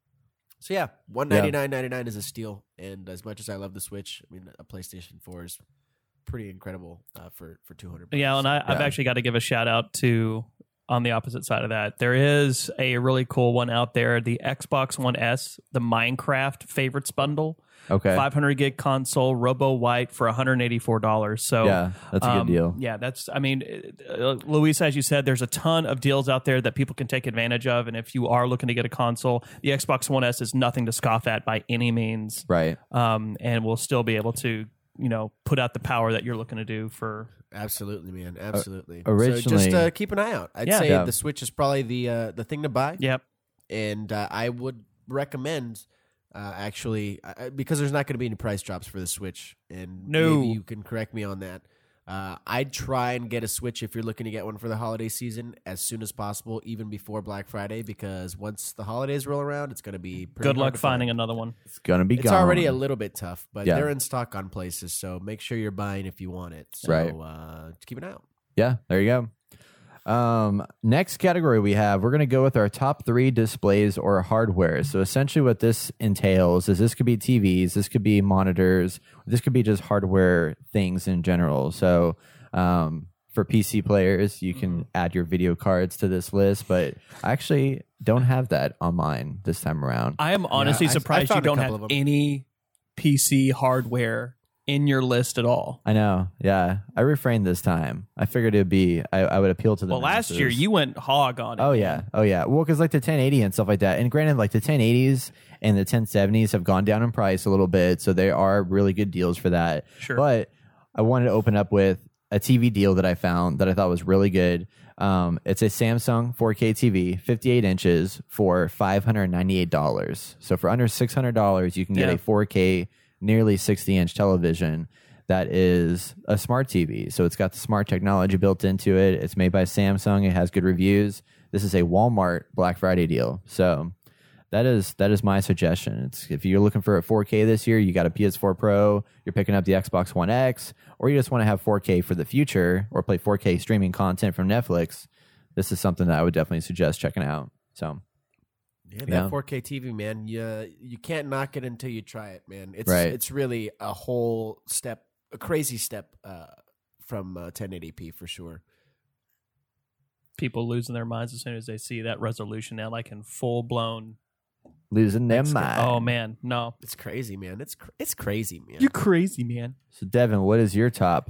So yeah, one ninety nine ninety nine is a steal. And as much as I love the Switch, I mean, a PlayStation four is pretty incredible uh, for for two hundred. Yeah, and I, I've Yeah. actually got to give a shout out to on the opposite side of that. There is a really cool one out there, the Xbox One S, the Minecraft Favorites Bundle. Okay. five hundred gig console, Robo White for one hundred eighty-four dollars. So Yeah, that's a good um, deal. Yeah, that's, I mean, uh, Luis, as you said, there's a ton of deals out there that people can take advantage of. And if you are looking to get a console, the Xbox One S is nothing to scoff at by any means. Right. Um, and we'll still be able to, you know, put out the power that you're looking to do for. Absolutely, man. Absolutely. originally- so just uh, keep an eye out. I'd Yeah. say Yeah. the Switch is probably the uh, the thing to buy. Yep. And uh, I would recommend, uh, actually, uh, because there's not going to be any price drops for the Switch, and No. maybe you can correct me on that. Uh, I'd try and get a Switch if you're looking to get one for the holiday season as soon as possible, even before Black Friday, because once the holidays roll around, it's going to be pretty Good hard luck to finding find. another one. It's gonna be It's gone. already a little bit tough, but Yeah. they're in stock on places, so make sure you're buying if you want it. So Right. uh, just keep an eye out. Yeah, there you go. Um, next category we have, we're going to go with our top three displays or hardware. So essentially what this entails is this could be T Vs, this could be monitors, this could be just hardware things in general. So um, for P C players, you can add your video cards to this list, but I actually don't have that on mine this time around. I am honestly I- I surprised you found a don't couple have of 'em. any P C hardware in your list at all. I know. Yeah. I refrained this time. I figured it'd be, I, I would appeal to the Well, last year masses. you went hog on it. Oh yeah, oh yeah. Well, because like the ten eighty and stuff like that, and granted, like the ten eighties and the ten seventies have gone down in price a little bit, so they are really good deals for that. Sure. But I wanted to open up with a T V deal that I found that I thought was really good. Um, it's a Samsung four K T V, fifty-eight inches for five hundred ninety-eight dollars. So for under six hundred dollars, you can get Yeah. a four K, nearly sixty inch television. That is a smart T V. So it's got the smart technology built into it. It's made by Samsung. It has good reviews. This is a Walmart Black Friday deal. So that is that is my suggestion. It's if you're looking for a four K this year, you got a P S four Pro, you're picking up the Xbox One X, or you just want to have four K for the future or play four K streaming content from Netflix, this is something that I would definitely suggest checking out. So Yeah, that Yeah. four K T V, man, you you can't knock it until you try it, man. It's Right. it's really a whole step, a crazy step uh, from uh, ten eighty p for sure. People losing their minds as soon as they see that resolution now, like in full blown. losing their mind. Oh man, no, It's crazy, man. It's cr- it's crazy, man. you're crazy, man. So Devin, what is your top?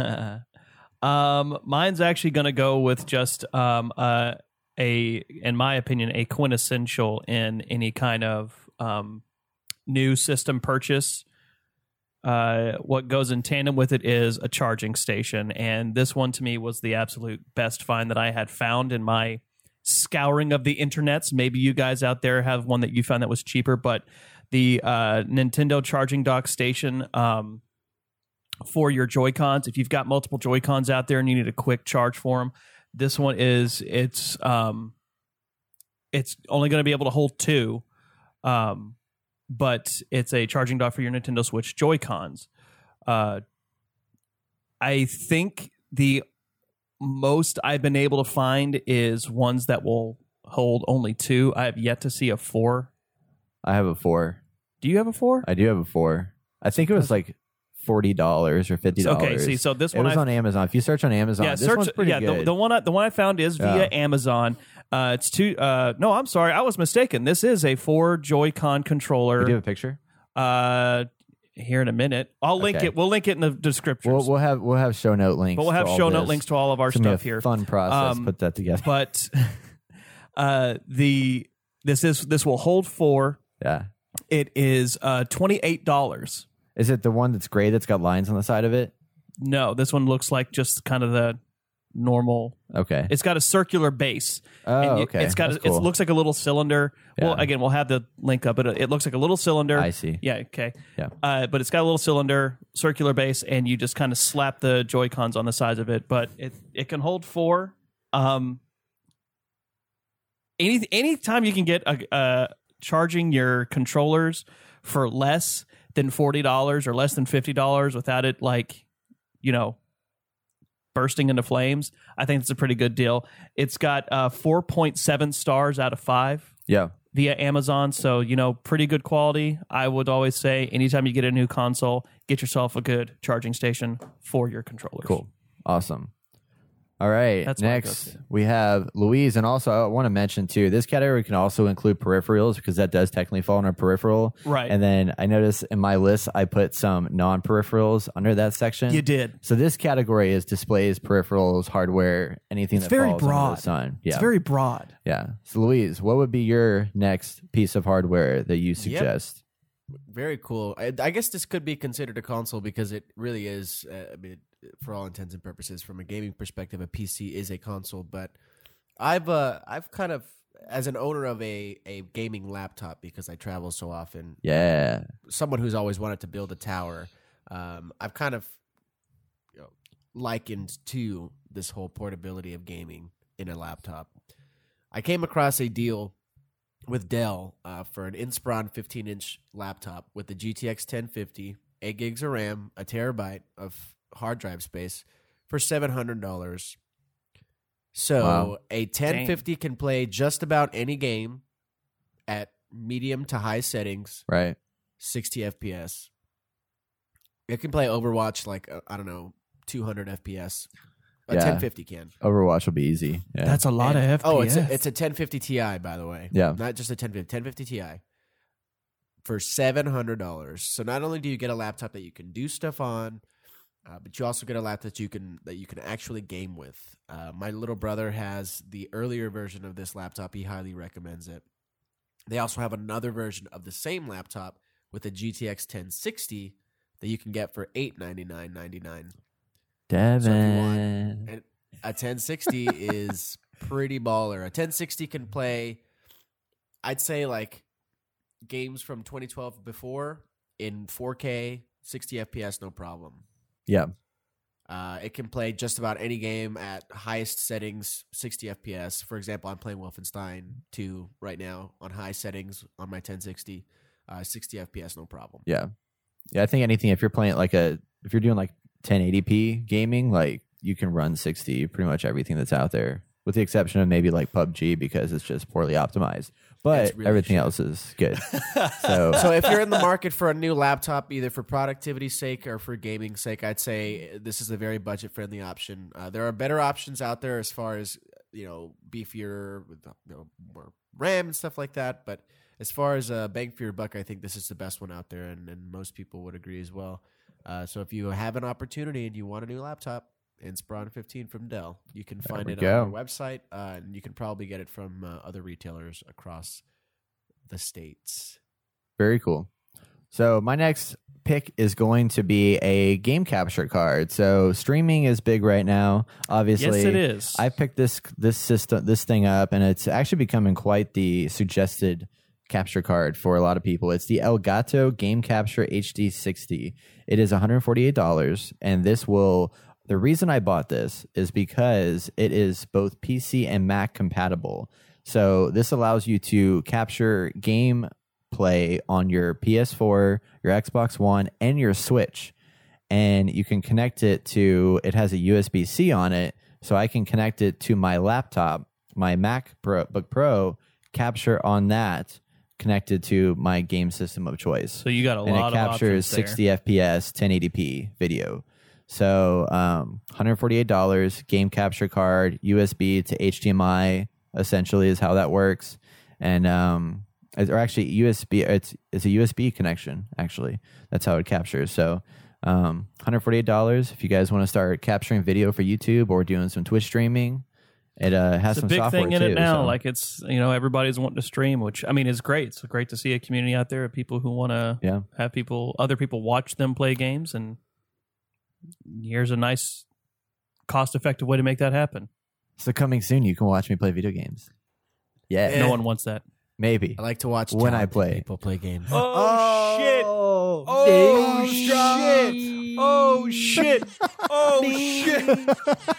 um, mine's actually going to go with just um, uh, a, in my opinion, a quintessential in any kind of um, new system purchase. Uh, what goes in tandem with it is a charging station, and this one to me was the absolute best find that I had found in my scouring of the internets. Maybe you guys out there have one that you found that was cheaper, but the uh, Nintendo charging dock station. Um, for your Joy-Cons, if you've got multiple Joy-Cons out there and you need a quick charge for them, this one is it's um it's only going to be able to hold two, um but it's a charging dock for your Nintendo Switch Joy-Cons. uh I think the most I've been able to find is ones that will hold only two. I have yet to see a four. I have a four. Do you have a four? I do have a four. I think it was like forty dollars or fifty dollars. Okay, see, so this it one was I on Amazon. If you search on Amazon, Yeah, this search. one's pretty Yeah, good. the, the one I, the one I found is via Yeah. Amazon. Uh, it's two. Uh, no, I'm sorry, I was mistaken. This is a four Joy-Con controller. Do you have a picture? Uh, here in a minute, I'll link Okay. it. We'll link it in the description. We'll we'll have we'll have show note links. but we'll to have all show note this. links to all of our It's gonna be stuff a here. Fun process. Um, Put that together. But uh, the this is this will hold four. Yeah. It is uh twenty-eight dollars. Is it the one that's gray that's got lines on the side of it? No, this one looks like just kind of the normal. Okay. It's got a circular base. Oh, and you- okay. It's got. That's A, cool. It looks like a little cylinder. Well, Yeah. again, we'll have the link up, but it, it looks like a little cylinder. I see. Yeah. Okay. Yeah. Uh, but it's got a little cylinder, circular base, and you just kind of slap the Joy-Cons on the sides of it. But it it can hold four. Um. Any anytime you can get a, uh charging your controllers for less than forty dollars or less than fifty dollars without it, like, you know, bursting into flames, I think it's a pretty good deal. It's got uh, four point seven stars out of five Yeah. via Amazon. So, you know, pretty good quality. I would always say anytime you get a new console, get yourself a good charging station for your controllers. Cool. Awesome. All right. That's what I Next, go to. we have Louise. And also, I want to mention, too, this category can also include peripherals because that does technically fall under peripheral. Right. And then I noticed in my list, I put some non-peripherals under that section. You did. So this category is displays, peripherals, hardware, anything It's that very falls under broad. the sun. Yeah. It's very broad. yeah. So, Louise, what would be your next piece of hardware that you suggest? Very cool. I, I guess this could be considered a console because it really is. Uh, I mean, for all intents and purposes, from a gaming perspective, a P C is a console. But I've uh, I've kind of, as an owner of a, a gaming laptop, because I travel so often, Yeah. someone who's always wanted to build a tower, um, I've kind of you know, likened to this whole portability of gaming in a laptop. I came across a deal with Dell uh, for an Inspiron fifteen-inch laptop with the G T X ten fifty, eight gigs of RAM, a terabyte of hard drive space for seven hundred dollars. So Wow. a ten fifty can play just about any game at medium to high settings, Right. sixty F P S. It can play Overwatch like, uh, I don't know, two hundred F P S. A Yeah. ten fifty can. Overwatch will be easy. Yeah. That's a lot And- of F P S. Oh, it's a, it's a ten fifty Ti, by the way. Yeah. Not just a ten fifty, ten fifty Ti for seven hundred dollars. So not only do you get a laptop that you can do stuff on, uh, but you also get a laptop that you can that you can actually game with. Uh, my little brother has the earlier version of this laptop. He highly recommends it. They also have another version of the same laptop with a G T X ten sixty that you can get for eight ninety-nine ninety-nine. Devin. So if you want- And a ten sixty is pretty baller. A ten sixty can play, I'd say, like games from twenty twelve before in four K, sixty F P S, no problem. yeah. Uh, it can play just about any game at highest settings, sixty F P S. For example, I'm playing Wolfenstein two right now on high settings on my ten sixty, uh, sixty F P S, no problem. Yeah. Yeah. I think anything, if you're playing like a, if you're doing like ten eighty p gaming, like you can run sixty pretty much everything that's out there, with the exception of maybe like P U B G because it's just poorly optimized. But It's really everything shit. else is good. so, So if you're in the market for a new laptop, either for productivity's sake or for gaming's sake, I'd say this is a very budget-friendly option. Uh, there are better options out there as far as, you know, beefier, with you know, more RAM and stuff like that. But as far as uh, bang for your buck, I think this is the best one out there, and, and most people would agree as well. Uh, so if you have an opportunity and you want a new laptop, Inspiron fifteen from Dell, you can find we it go. on our website, uh, and you can probably get it from uh, other retailers across the states. very cool. So my next pick is going to be a game capture card. So streaming is big right now. Obviously, Yes, it is. I picked this this system this thing up, and it's actually becoming quite the suggested capture card for a lot of people. It's the Elgato Game Capture H D sixty. It is one hundred forty-eight dollars, and this will. The reason I bought this is because it is both P C and Mac compatible. So this allows you to capture game play on your P S four, your Xbox One, and your Switch. And you can connect it to, it has a U S B C on it, so I can connect it to my laptop, my MacBook Pro, capture on that, connected to my game system of choice. So you got a and lot it of captures options there. sixty F P S, ten eighty p video. So um, one hundred forty-eight dollars, game capture card, U S B to H D M I, essentially is how that works. And um, or actually U S B, it's it's a U S B connection, actually. That's how it captures. So um, one hundred forty-eight dollars if you guys want to start capturing video for YouTube or doing some Twitch streaming. It uh, has It's a some big software thing in too, it now. so- Like it's, you know, everybody's wanting to stream, which I mean is great. It's great to see a community out there of people who want to Yeah. have people, other people watch them play games, and here's a nice, cost-effective way to make that happen. So coming soon, you can watch me play video games. Yeah, Yeah. No one wants that. maybe. I like to watch When I talented play. people play games. Oh, shit! Oh, Oh shit! Oh shit! Oh shit!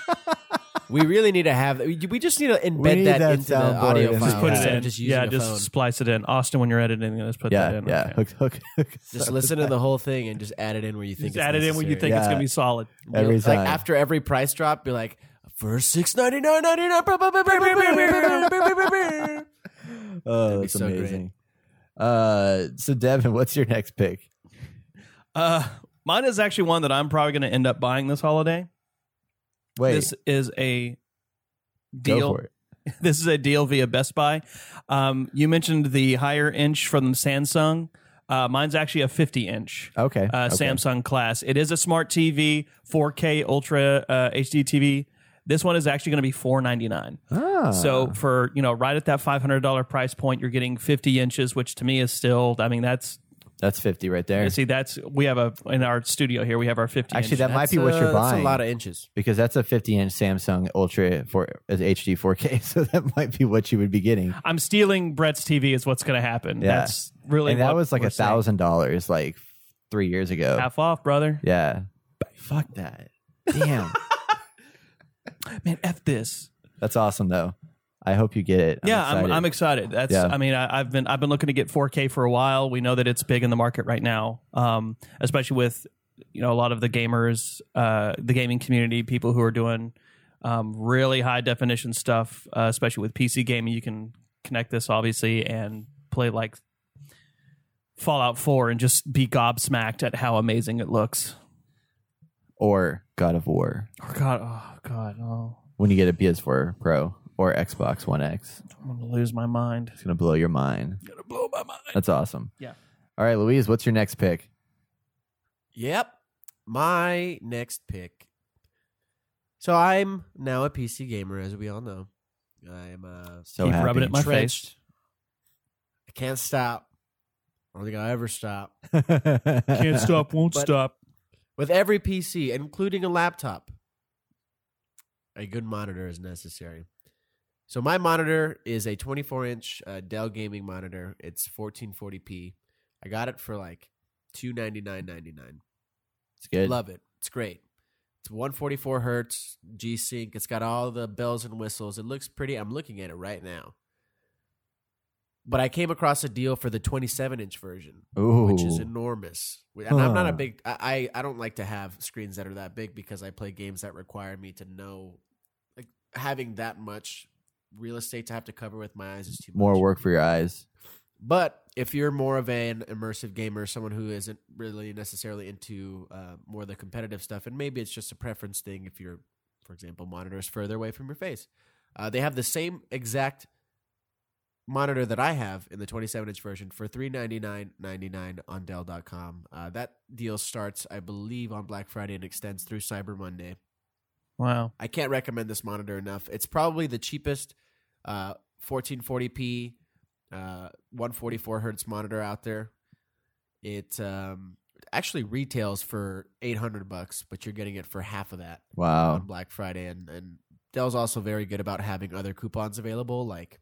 We really need to have that. We just need to embed need that, that into the soundboard audio and file. Just put it instead of in. Just using yeah, a just phone. splice it in. Austin, when you're editing, just put Yeah, that in. yeah. Okay. Hook, hook, hook. Just listen to the whole thing and just add it in where you think Just it's add it in when you necessary. think it's Yeah. gonna be solid. Every Like time. after every price drop, be like, for six ninety nine ninety nine. Oh, be that's so great. amazing. Uh, so Devin, what's your next pick? Uh, mine is actually one that I'm probably going to end up buying this holiday. Wait, This is a go deal. for it. This is a deal via Best Buy. Um, you mentioned the higher inch from Samsung. Uh, mine's actually a fifty inch Okay. uh, okay. Samsung class. It is a smart T V, four K Ultra uh, H D T V. This one is actually going to be four ninety-nine. Ah. So for, you know, right at that five hundred dollars price point, you're getting fifty inches, which to me is still, I mean, that's, That's fifty right there. see, that's, we have a, in our studio here, we have our fifty Actually, inch. that might That's, be what uh, you're That's buying. a lot of inches. because that's a fifty inch Samsung Ultra for as H D four K, so that might be what you would be getting. I'm stealing Brett's T V is what's going to happen. Yeah. That's really And that what was like we're a saying. thousand dollars, like three years ago. Half off, brother. Yeah, fuck that. Damn, Man, F this. that's awesome though. I hope you get it. yeah, I'm, excited. I'm excited. That's. Yeah. I mean, I, I've been I've been looking to get four K for a while. We know that it's big in the market right now, um, especially with you know a lot of the gamers, uh, the gaming community, people who are doing um, really high definition stuff, uh, especially with P C gaming. You can connect this obviously and play like Fallout four and just be gobsmacked at how amazing it looks. Or God of War Oh God! Oh God! Oh, when you get a P S four Pro or Xbox One X. I'm gonna lose my mind. It's gonna blow your mind. Gonna blow my mind. That's awesome. Yeah. All right, Louise, what's your next pick? Yep. My next pick. So I'm now a P C gamer, as we all know. I'm uh, So Keep happy. rubbing it in my entrenched. face. I can't stop. I don't think I'll ever stop. Can't stop, won't But- stop. With every P C, including a laptop, a good monitor is necessary. So my monitor is a twenty-four inch uh, Dell gaming monitor. It's fourteen forty p. I got it for like two ninety-nine ninety-nine. It's good. Love it. It's great. It's one forty-four hertz G-Sync. It's got all the bells and whistles. It looks pretty. I'm looking at it right now. But I came across a deal for the twenty-seven inch version, Ooh. which is enormous. And I'm not a Huh. big. I, I I don't like to have screens that are that big because I play games that require me to know, like having that much real estate to have to cover with my eyes is too much. More work for your eyes. But if you're more of an immersive gamer, someone who isn't really necessarily into uh, more of the competitive stuff, and maybe it's just a preference thing if your, for example, monitor is further away from your face, uh, they have the same exact monitor that I have in the twenty-seven inch version for three ninety-nine ninety-nine on Dell dot com. Uh, that deal starts, I believe, on Black Friday and extends through Cyber Monday. Wow. I can't recommend this monitor enough. It's probably the cheapest uh, fourteen forty p, uh, one forty-four hertz monitor out there. It um, actually retails for eight hundred bucks, but you're getting it for half of that Wow. on Black Friday. And, and Dell's also very good about having other coupons available, like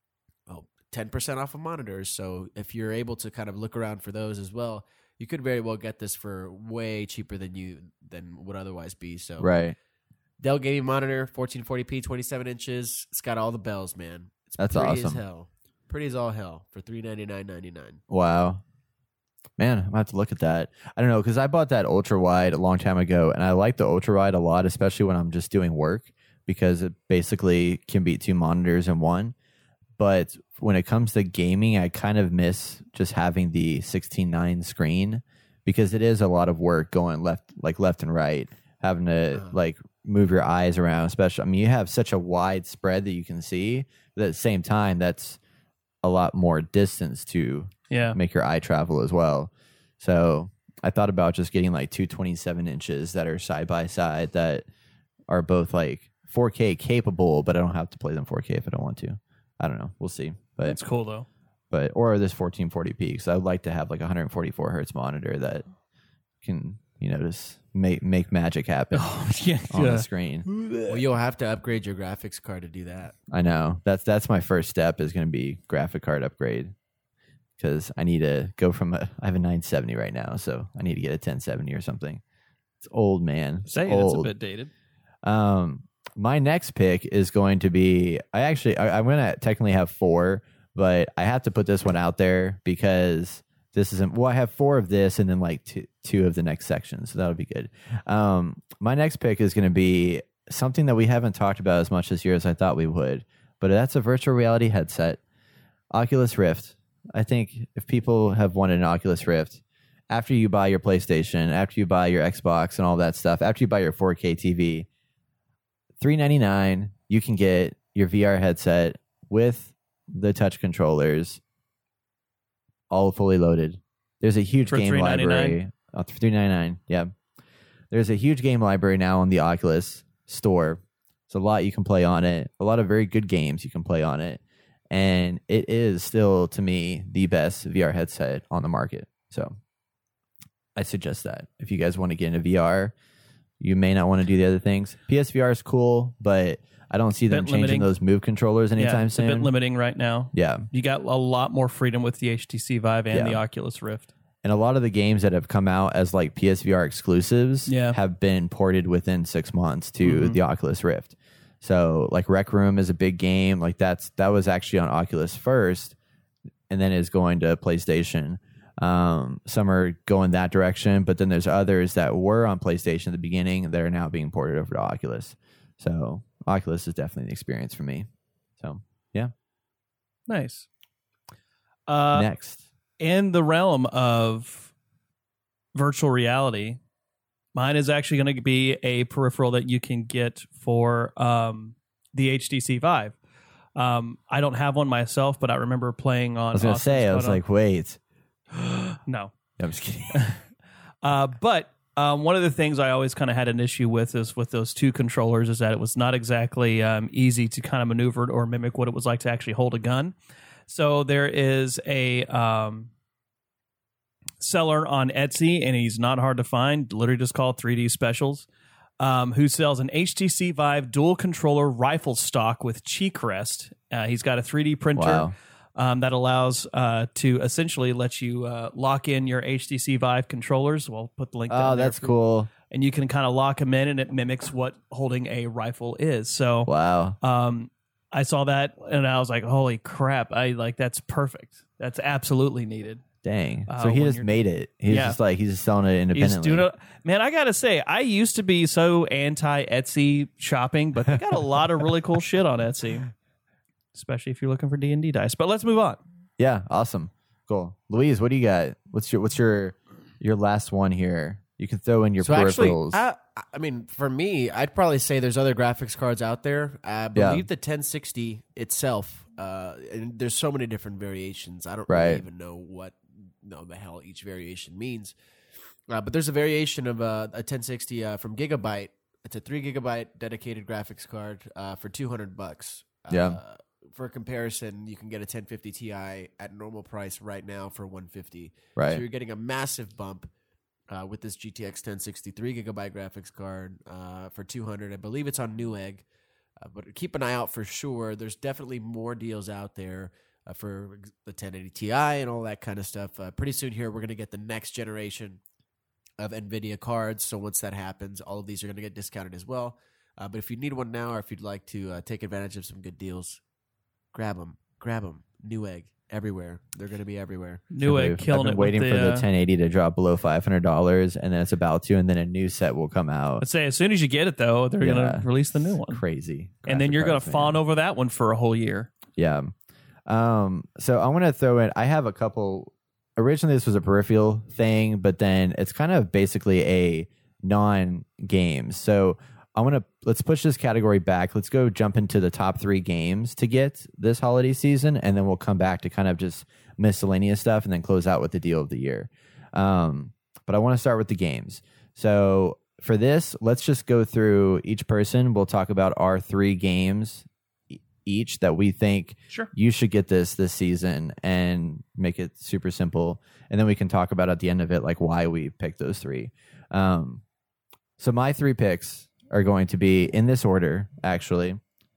oh, ten percent off of monitors. So if you're able to kind of look around for those as well, you could very well get this for way cheaper than you than would otherwise be. So Right. Dell gaming monitor, fourteen forty p, twenty-seven inches. It's got all the bells, man. It's That's pretty awesome. as hell. Pretty as all hell for three ninety-nine ninety-nine. Wow. Man, I'm going to have to look at that. I don't know, because I bought that ultra wide a long time ago, and I like the ultra wide a lot, especially when I'm just doing work, because it basically can beat two monitors in one. But when it comes to gaming, I kind of miss just having the sixteen nine screen, because it is a lot of work going left, like left and right, having to Uh-huh. like move your eyes around, especially. I mean, you have such a wide spread that you can see, but at the same time, that's a lot more distance to Yeah. make your eye travel as well. So I thought about just getting like two twenty-seven inches that are side by side that are both like four K capable, but I don't have to play them four K if I don't want to. I don't know. We'll see. But That's cool though. but or this fourteen forty p, because I would like to have like a one forty-four hertz monitor that can, you know, just make make magic happen yeah. on yeah. the screen. Well, you'll have to upgrade your graphics card to do that. I know. That's that's my first step is going to be graphic card upgrade, because I need to go from a I have a nine seventy right now, so I need to get a ten seventy or something. It's old, man. It's Say it's a old. bit dated. Um, my next pick is going to be I actually I, I'm going to technically have four, but I have to put this one out there because this isn't well. I have four of this and then like two two of the next section, so that'll be good. Um, my next pick is going to be something that we haven't talked about as much this year as I thought we would, but that's a virtual reality headset, Oculus Rift. I think if people have wanted an Oculus Rift, after you buy your PlayStation, after you buy your Xbox and all that stuff, after you buy your four K T V, three ninety-nine, you can get your V R headset with the touch controllers, all fully loaded. There's a huge For game three ninety-nine? library. Oh, three ninety-nine, yeah. There's a huge game library now on the Oculus store. It's a lot you can play on it. A lot of very good games you can play on it. And it is still, to me, the best V R headset on the market. So I suggest that. If you guys want to get into V R, you may not want to do the other things. P S V R is cool, but I don't see them Bit changing limiting. those Move controllers anytime yeah, it's soon. a bit limiting right now. Yeah. You got a lot more freedom with the H T C Vive and Yeah. the Oculus Rift. And a lot of the games that have come out as like P S V R exclusives Yeah. have been ported within six months to Mhm. the Oculus Rift. So like Rec Room is a big game. Like that's that was actually on Oculus first and then is going to PlayStation. Um, some are going that direction, but then there's others that were on PlayStation at the beginning that are now being ported over to Oculus. So Oculus is definitely the experience for me. So yeah. Nice. Uh, Next. in the realm of virtual reality, mine is actually going to be a peripheral that you can get for um, the H T C Vive. Um, I don't have one myself, but I remember playing on. I was gonna Austin's say, I was photo. like, wait. no. I'm just kidding. Uh, but um, one of the things I always kind of had an issue with is with those two controllers is that it was not exactly um, easy to kind of maneuver or mimic what it was like to actually hold a gun. So there is a um, seller on Etsy, and he's not hard to find, literally just called three D Specials, um, who sells an H T C Vive dual controller rifle stock with cheek rest. Uh, he's got a three D printer. Wow. Um, that allows uh, to essentially let you uh, lock in your H T C Vive controllers. We'll put the link down Oh, there that's for- cool. And you can kind of lock them in, and it mimics what holding a rifle is. So Wow. um, I saw that, and I was like, holy crap. I like that's perfect. That's absolutely needed. Dang. Uh, so he when just you're- made it. He's Yeah. just like, he's just selling it He's independently. doing it. Man, I got to say, I used to be so anti Etsy shopping, but they got a lot of really cool shit on Etsy, especially if you're looking for D and D dice. But let's move on. Yeah. Awesome. Cool. Louise, what do you got? What's your, what's your, your last one here? You can throw in your So actually, peripherals. I, I mean, for me, I'd probably say there's other graphics cards out there. I believe Yeah. the ten sixty itself, uh, and there's so many different variations. I don't Right. really even know what no the hell each variation means. Uh, but there's a variation of uh, a ten sixty uh, from Gigabyte. It's a three gigabyte dedicated graphics card uh, for two hundred bucks. Yeah. Uh, for comparison, you can get a ten fifty Ti at normal price right now for one fifty. Right. So you're getting a massive bump uh, with this G T X ten sixty three gigabyte graphics card uh, for two hundred. I believe it's on Newegg, uh, but keep an eye out for sure. There's definitely more deals out there uh, for the ten eighty Ti and all that kind of stuff. Uh, pretty soon here, we're going to get the next generation of NVIDIA cards. So once that happens, all of these are going to get discounted as well. Uh, but if you need one now, or if you'd like to uh, take advantage of some good deals, grab them. Grab them. Newegg. Everywhere. They're going to be everywhere. Newegg I've killing been it. waiting with for the, the uh, ten eighty to drop below five hundred dollars, and then it's about to, and then a new set will come out. Let's say as soon as you get it, though, they're Yeah. going to release the new one. Crazy. And then Graphic you're going cards, to man. fawn over that one for a whole year. Yeah. Um, so I want to throw in, I have a couple, originally this was a peripheral thing, but then it's kind of basically a non-game. So I want to, let's push this category back. Let's go jump into the top three games to get this holiday season, and then we'll come back to kind of just miscellaneous stuff and then close out with the deal of the year. Um, but I want to start with the games. So for this, let's just go through each person. We'll talk about our three games e- each that we think Sure. you should get this this season, and make it super simple. And then we can talk about at the end of it, like why we picked those three. Um, so my three picks are going to be in this order, actually.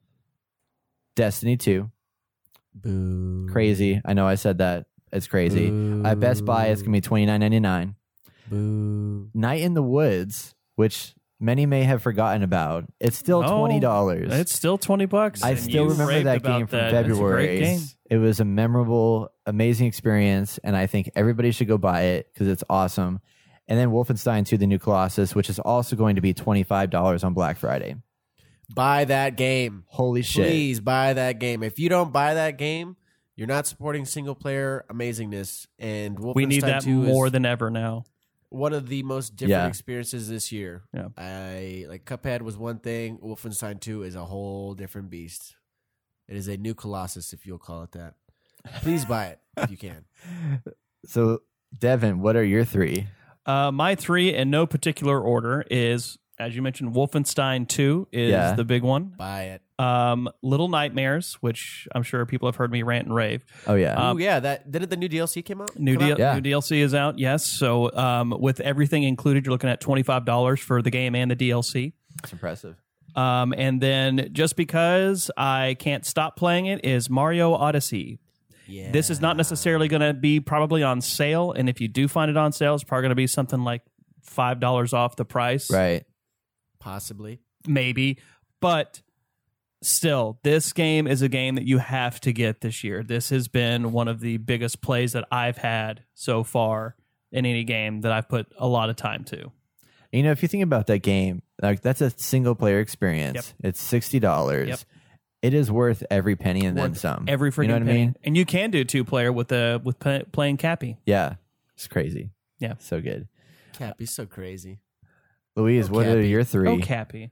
Destiny two. Boo. Crazy. I know I said that. It's crazy. Boo. At Best Buy, it's going to be twenty-nine ninety-nine. Boo. Night in the Woods, which many may have forgotten about. It's still No, twenty dollars. It's still twenty bucks. I and still you remember raved that about game from that. It's a February. great game. It was a memorable, amazing experience, and I think everybody should go buy it because it's awesome. And then Wolfenstein two, The New Colossus, which is also going to be twenty-five dollars on Black Friday. Buy that game. Holy shit. Please buy that game. If you don't buy that game, you're not supporting single player amazingness. And Wolfenstein We need that two more is, than ever now. one of the most different Yeah. experiences this year. Yeah. I like Cuphead was one thing. Wolfenstein two is a whole different beast. It is a new Colossus, if you'll call it that. Please buy it if you can. So, Devin, what are your three? Uh, my three, in no particular order, is, as you mentioned, Wolfenstein two is Yeah. the big one. Buy it. Um, Little Nightmares, which I'm sure people have heard me rant and rave. Oh yeah, Um, oh yeah, that didn't the new D L C came out? New, Come D- out? Yeah. new D L C is out, yes. So um, with everything included, you're looking at twenty-five dollars for the game and the D L C. that's impressive. Um, and then just because I can't stop playing it is Mario Odyssey. Yeah. This is not necessarily going to be probably on sale, and if you do find it on sale, it's probably going to be something like five dollars off the price, Right. Possibly. maybe. But still, this game is a game that you have to get this year. This has been one of the biggest plays that I've had so far in any game that I've put a lot of time to. You know, if you think about that game, like that's a single player experience. Yep. It's sixty dollars. Yep. It is worth every penny and then Worth some. Every freaking you know what penny. I mean? And you can do two player with the with p- playing Cappy. Yeah, it's crazy. Yeah. So good. Cappy's so crazy. Louise, Oh, what are Cappy. your three? Oh, Cappy.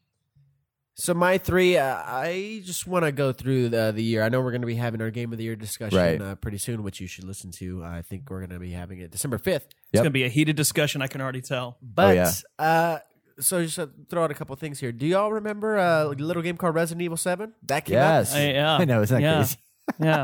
So my three, uh, I just want to go through the, the year. I know we're going to be having our Game of the Year discussion Right. uh, pretty soon, which you should listen to. I think we're going to be having it December fifth. It's Yep. going to be a heated discussion. I can already tell. But, yeah. uh, so just uh, throw out a couple things here. Do y'all remember uh, a little game called Resident Evil seven? That came Yes. I- yeah. I know. Isn't that Yeah. crazy? Yeah.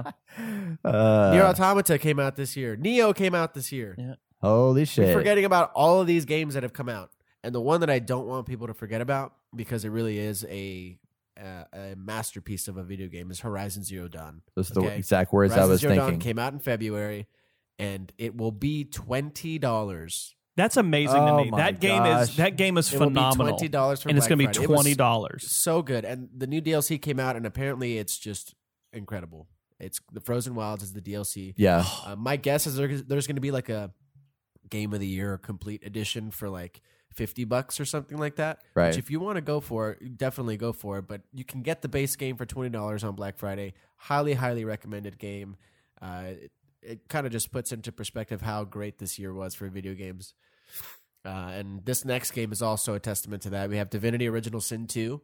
Uh, out. Nier Automata came out this year. Neo came out this year. Yeah. holy We're shit. forgetting about all of these games that have come out. And the one that I don't want people to forget about, because it really is a uh, a masterpiece of a video game, is Horizon Zero Dawn. Those are the Okay. exact words Horizon I was Zero Dawn thinking. came out in February, and it will be twenty dollars. That's amazing Oh to me. my That game is gosh. that game is It will be phenomenal. twenty dollars for and it's Black going to be Friday. It was twenty dollars. So good, and the new D L C came out, and apparently it's just incredible. It's the Frozen Wilds is the D L C. Yeah. Uh, my guess is there, there's going to be like a Game of the Year complete edition for like fifty bucks or something like that. Right. Which if you want to go for it, you definitely go for it. But you can get the base game for twenty dollars on Black Friday. Highly, highly recommended game. Uh, it it kind of just puts into perspective how great this year was for video games. Uh, and this next game is also a testament to that. We have Divinity Original Sin two,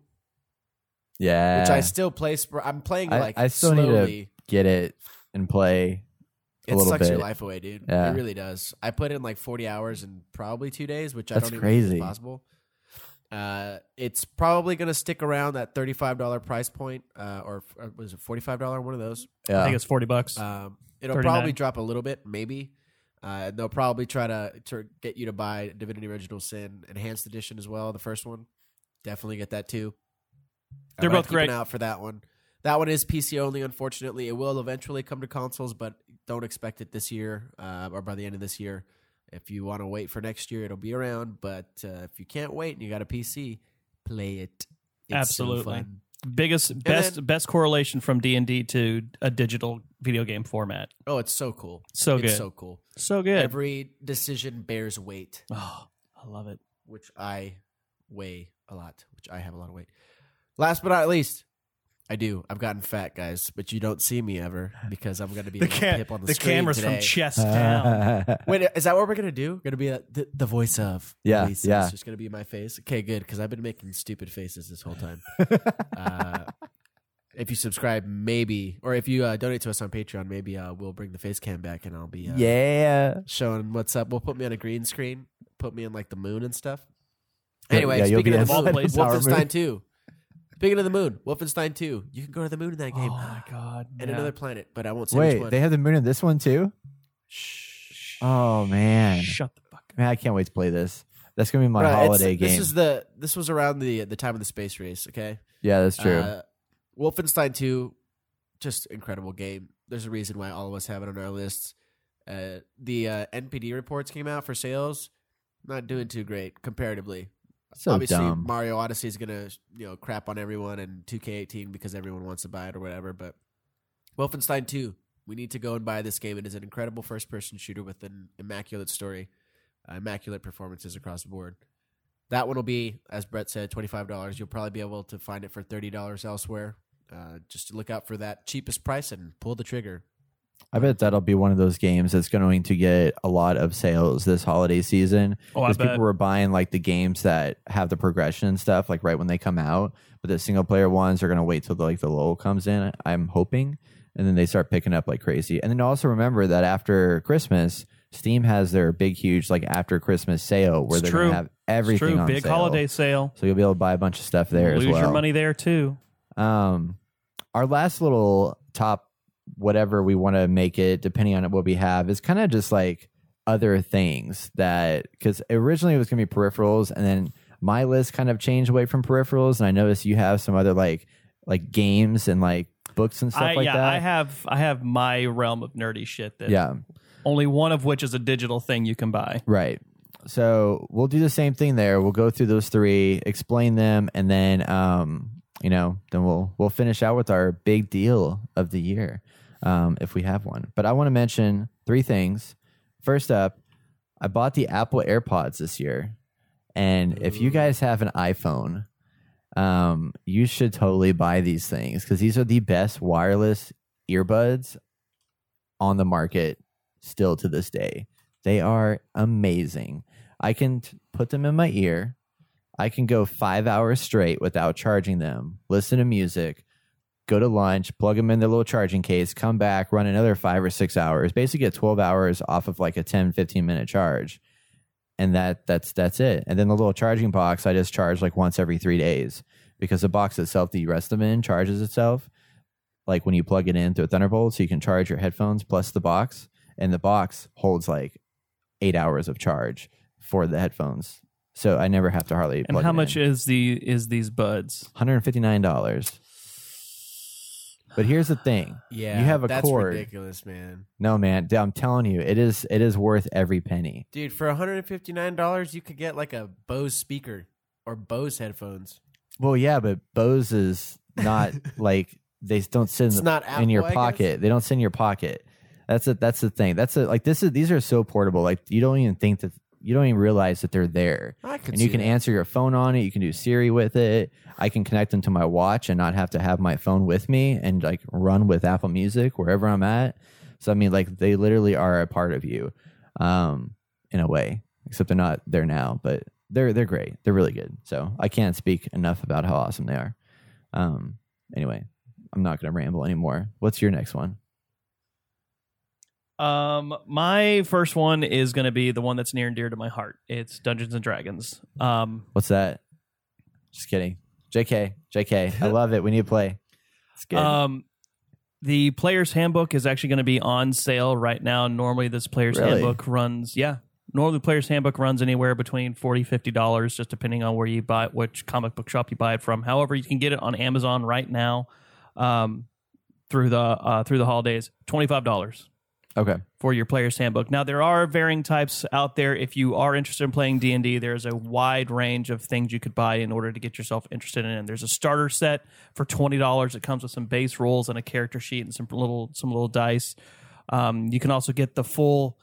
Yeah. which I still play. Sp- I'm playing I- like I still slowly. need to get it and play a It little sucks bit. your life away, dude. Yeah. It really does. I put in like forty hours in probably two days, which I That's don't even think crazy. is possible. Uh, it's probably going to stick around that thirty-five dollars price point, uh, or, or was it forty-five dollars? One of those. Yeah. I think it's forty bucks. Um, it'll thirty-nine. probably drop a little bit, maybe. Uh, they'll probably try to, to get you to buy Divinity Original Sin Enhanced Edition as well, the first one. Definitely get that too. They're All right, both keep great. an eye out for that one. That one is P C only, unfortunately. It will eventually come to consoles, but don't expect it this year uh, or by the end of this year. If you want to wait for next year, it'll be around. But uh, if you can't wait and you got a P C, play it. It's Absolutely. so fun. Biggest best then- best correlation from D and D to a digital video game format. Oh, it's so cool. So it's good. so cool. So good. Every decision bears weight, oh, I love it. which I weigh a lot, which I have a lot of weight. Last but not least, I do. I've gotten fat, guys, but you don't see me ever because I'm going to be The, a little ca- hip on the, the screen camera's today. from chest down. Wait, is that what we're gonna do? Gonna be a, the, the voice of? Yeah, Elise. yeah. It's just gonna be my face. Okay, good, because I've been making stupid faces this whole time. uh, if you subscribe, maybe, or if you uh, donate to us on Patreon, maybe uh, we'll bring the face cam back and I'll be uh, yeah. showing what's up. We'll put me on a green screen, put me in like the moon and stuff. Yeah, Anyway, yeah, you'll speaking be of the in moon, places. Power Wolfenstein Moon. two. Speaking of the moon, Wolfenstein two. You can go to the moon in that Oh game my god. and yeah. another planet, but I won't say which Wait, one. they have the moon in this one too? Shh. Oh man. Shut the fuck up. Man, I can't wait to play this. That's gonna be my Bruh, it's- holiday game. This is the this was around the the time of the space race. Okay. yeah, that's true. Uh, Wolfenstein two, just incredible game. There's a reason why all of us have it on our lists. Uh, the uh, N P D reports came out for sales, not doing too great comparatively. so Obviously, dumb. Mario Odyssey is gonna you know crap on everyone and two K eighteen because everyone wants to buy it or whatever. But Wolfenstein two, we need to go and buy this game. It is an incredible first person shooter with an immaculate story, uh, immaculate performances across the board. That one will be, as Brett said, twenty-five dollars. You'll probably be able to find it for thirty dollars elsewhere. Uh, just look out for that cheapest price and pull the trigger. I bet that'll be one of those games that's going to get a lot of sales this holiday season. Oh, I Because bet. people were buying like the games that have the progression and stuff like right when they come out. But the single player ones are going to wait till the, like the lull comes in, I'm hoping. And then they start picking up like crazy. And then also remember that after Christmas, Steam has their big, huge like after Christmas sale where It's they're true. going to have everything It's true. on Big sale. holiday sale. So you'll be able to buy a bunch of stuff there Lose as well. your money there too. Um, our last little top, whatever we want to make it, depending on what we have, is kind of just like other things that, because originally it was going to be peripherals, and then my list kind of changed away from peripherals, and I noticed you have some other like like games and like books and stuff I, like yeah, that. I have I have my realm of nerdy shit that Yeah, only one of which is a digital thing you can buy. right. So we'll do the same thing there. We'll go through those three, explain them, and then um, you know, then we'll we'll finish out with our big deal of the year. Um, if we have one. But I want to mention three things. First up, I bought the Apple AirPods this year. And if you guys have an iPhone, um, you should totally buy these things because these are the best wireless earbuds on the market still to this day. They are amazing. I can t- put them in my ear. I can go five hours straight without charging them, listen to music, go to lunch, plug them in their little charging case, come back, run another five or six hours, basically get twelve hours off of like a ten, fifteen minute charge. And that that's that's it. And then the little charging box, I just charge like once every three days because the box itself that you rest them in charges itself. Like when you plug it in through a Thunderbolt, so you can charge your headphones plus the box. And the box holds like eight hours of charge for the headphones. So I never have to hardly And plug how it much in. is the is these buds? one hundred fifty-nine dollars. But here's the thing. Yeah, you have a that's cord. ridiculous, man. No, man, d- I'm telling you, it is it is worth every penny. Dude, for one hundred fifty-nine dollars, you could get like a Bose speaker or Bose headphones. Well, yeah, but Bose is not like they don't sit in, It's the- not in your Apple, I guess? pocket. They don't sit in your pocket. That's a, that's the thing. That's a, like this is these are so portable. Like you don't even think that you don't even realize that they're there. I could And you see can that. answer your phone on it. You can do Siri with it. I can connect them to my watch and not have to have my phone with me and like run with Apple Music wherever I'm at. So I mean, like they literally are a part of you, um, in a way. Except they're not there now, but they're they're great. They're really good. So I can't speak enough about how awesome they are. Um, anyway, I'm not going to ramble anymore. What's your next one? Um, my first one is going to be the one that's near and dear to my heart. It's Dungeons and Dragons. Um, What's that? Just kidding. J K, J K. I love it. We need to play. It's good. um, the player's handbook is actually going to be on sale right now. Normally, this player's Really? handbook runs, yeah. Normally, the player's handbook runs anywhere between forty dollars, fifty dollars, just depending on where you buy it, which comic book shop you buy it from. However, you can get it on Amazon right now, um, through the uh, through the holidays. twenty-five dollars. Okay. For your player's handbook. Now, there are varying types out there. If you are interested in playing D and D, there's a wide range of things you could buy in order to get yourself interested in it. There's a starter set for twenty dollars. It comes with some base rolls and a character sheet and some little some little dice. Um, you can also get the full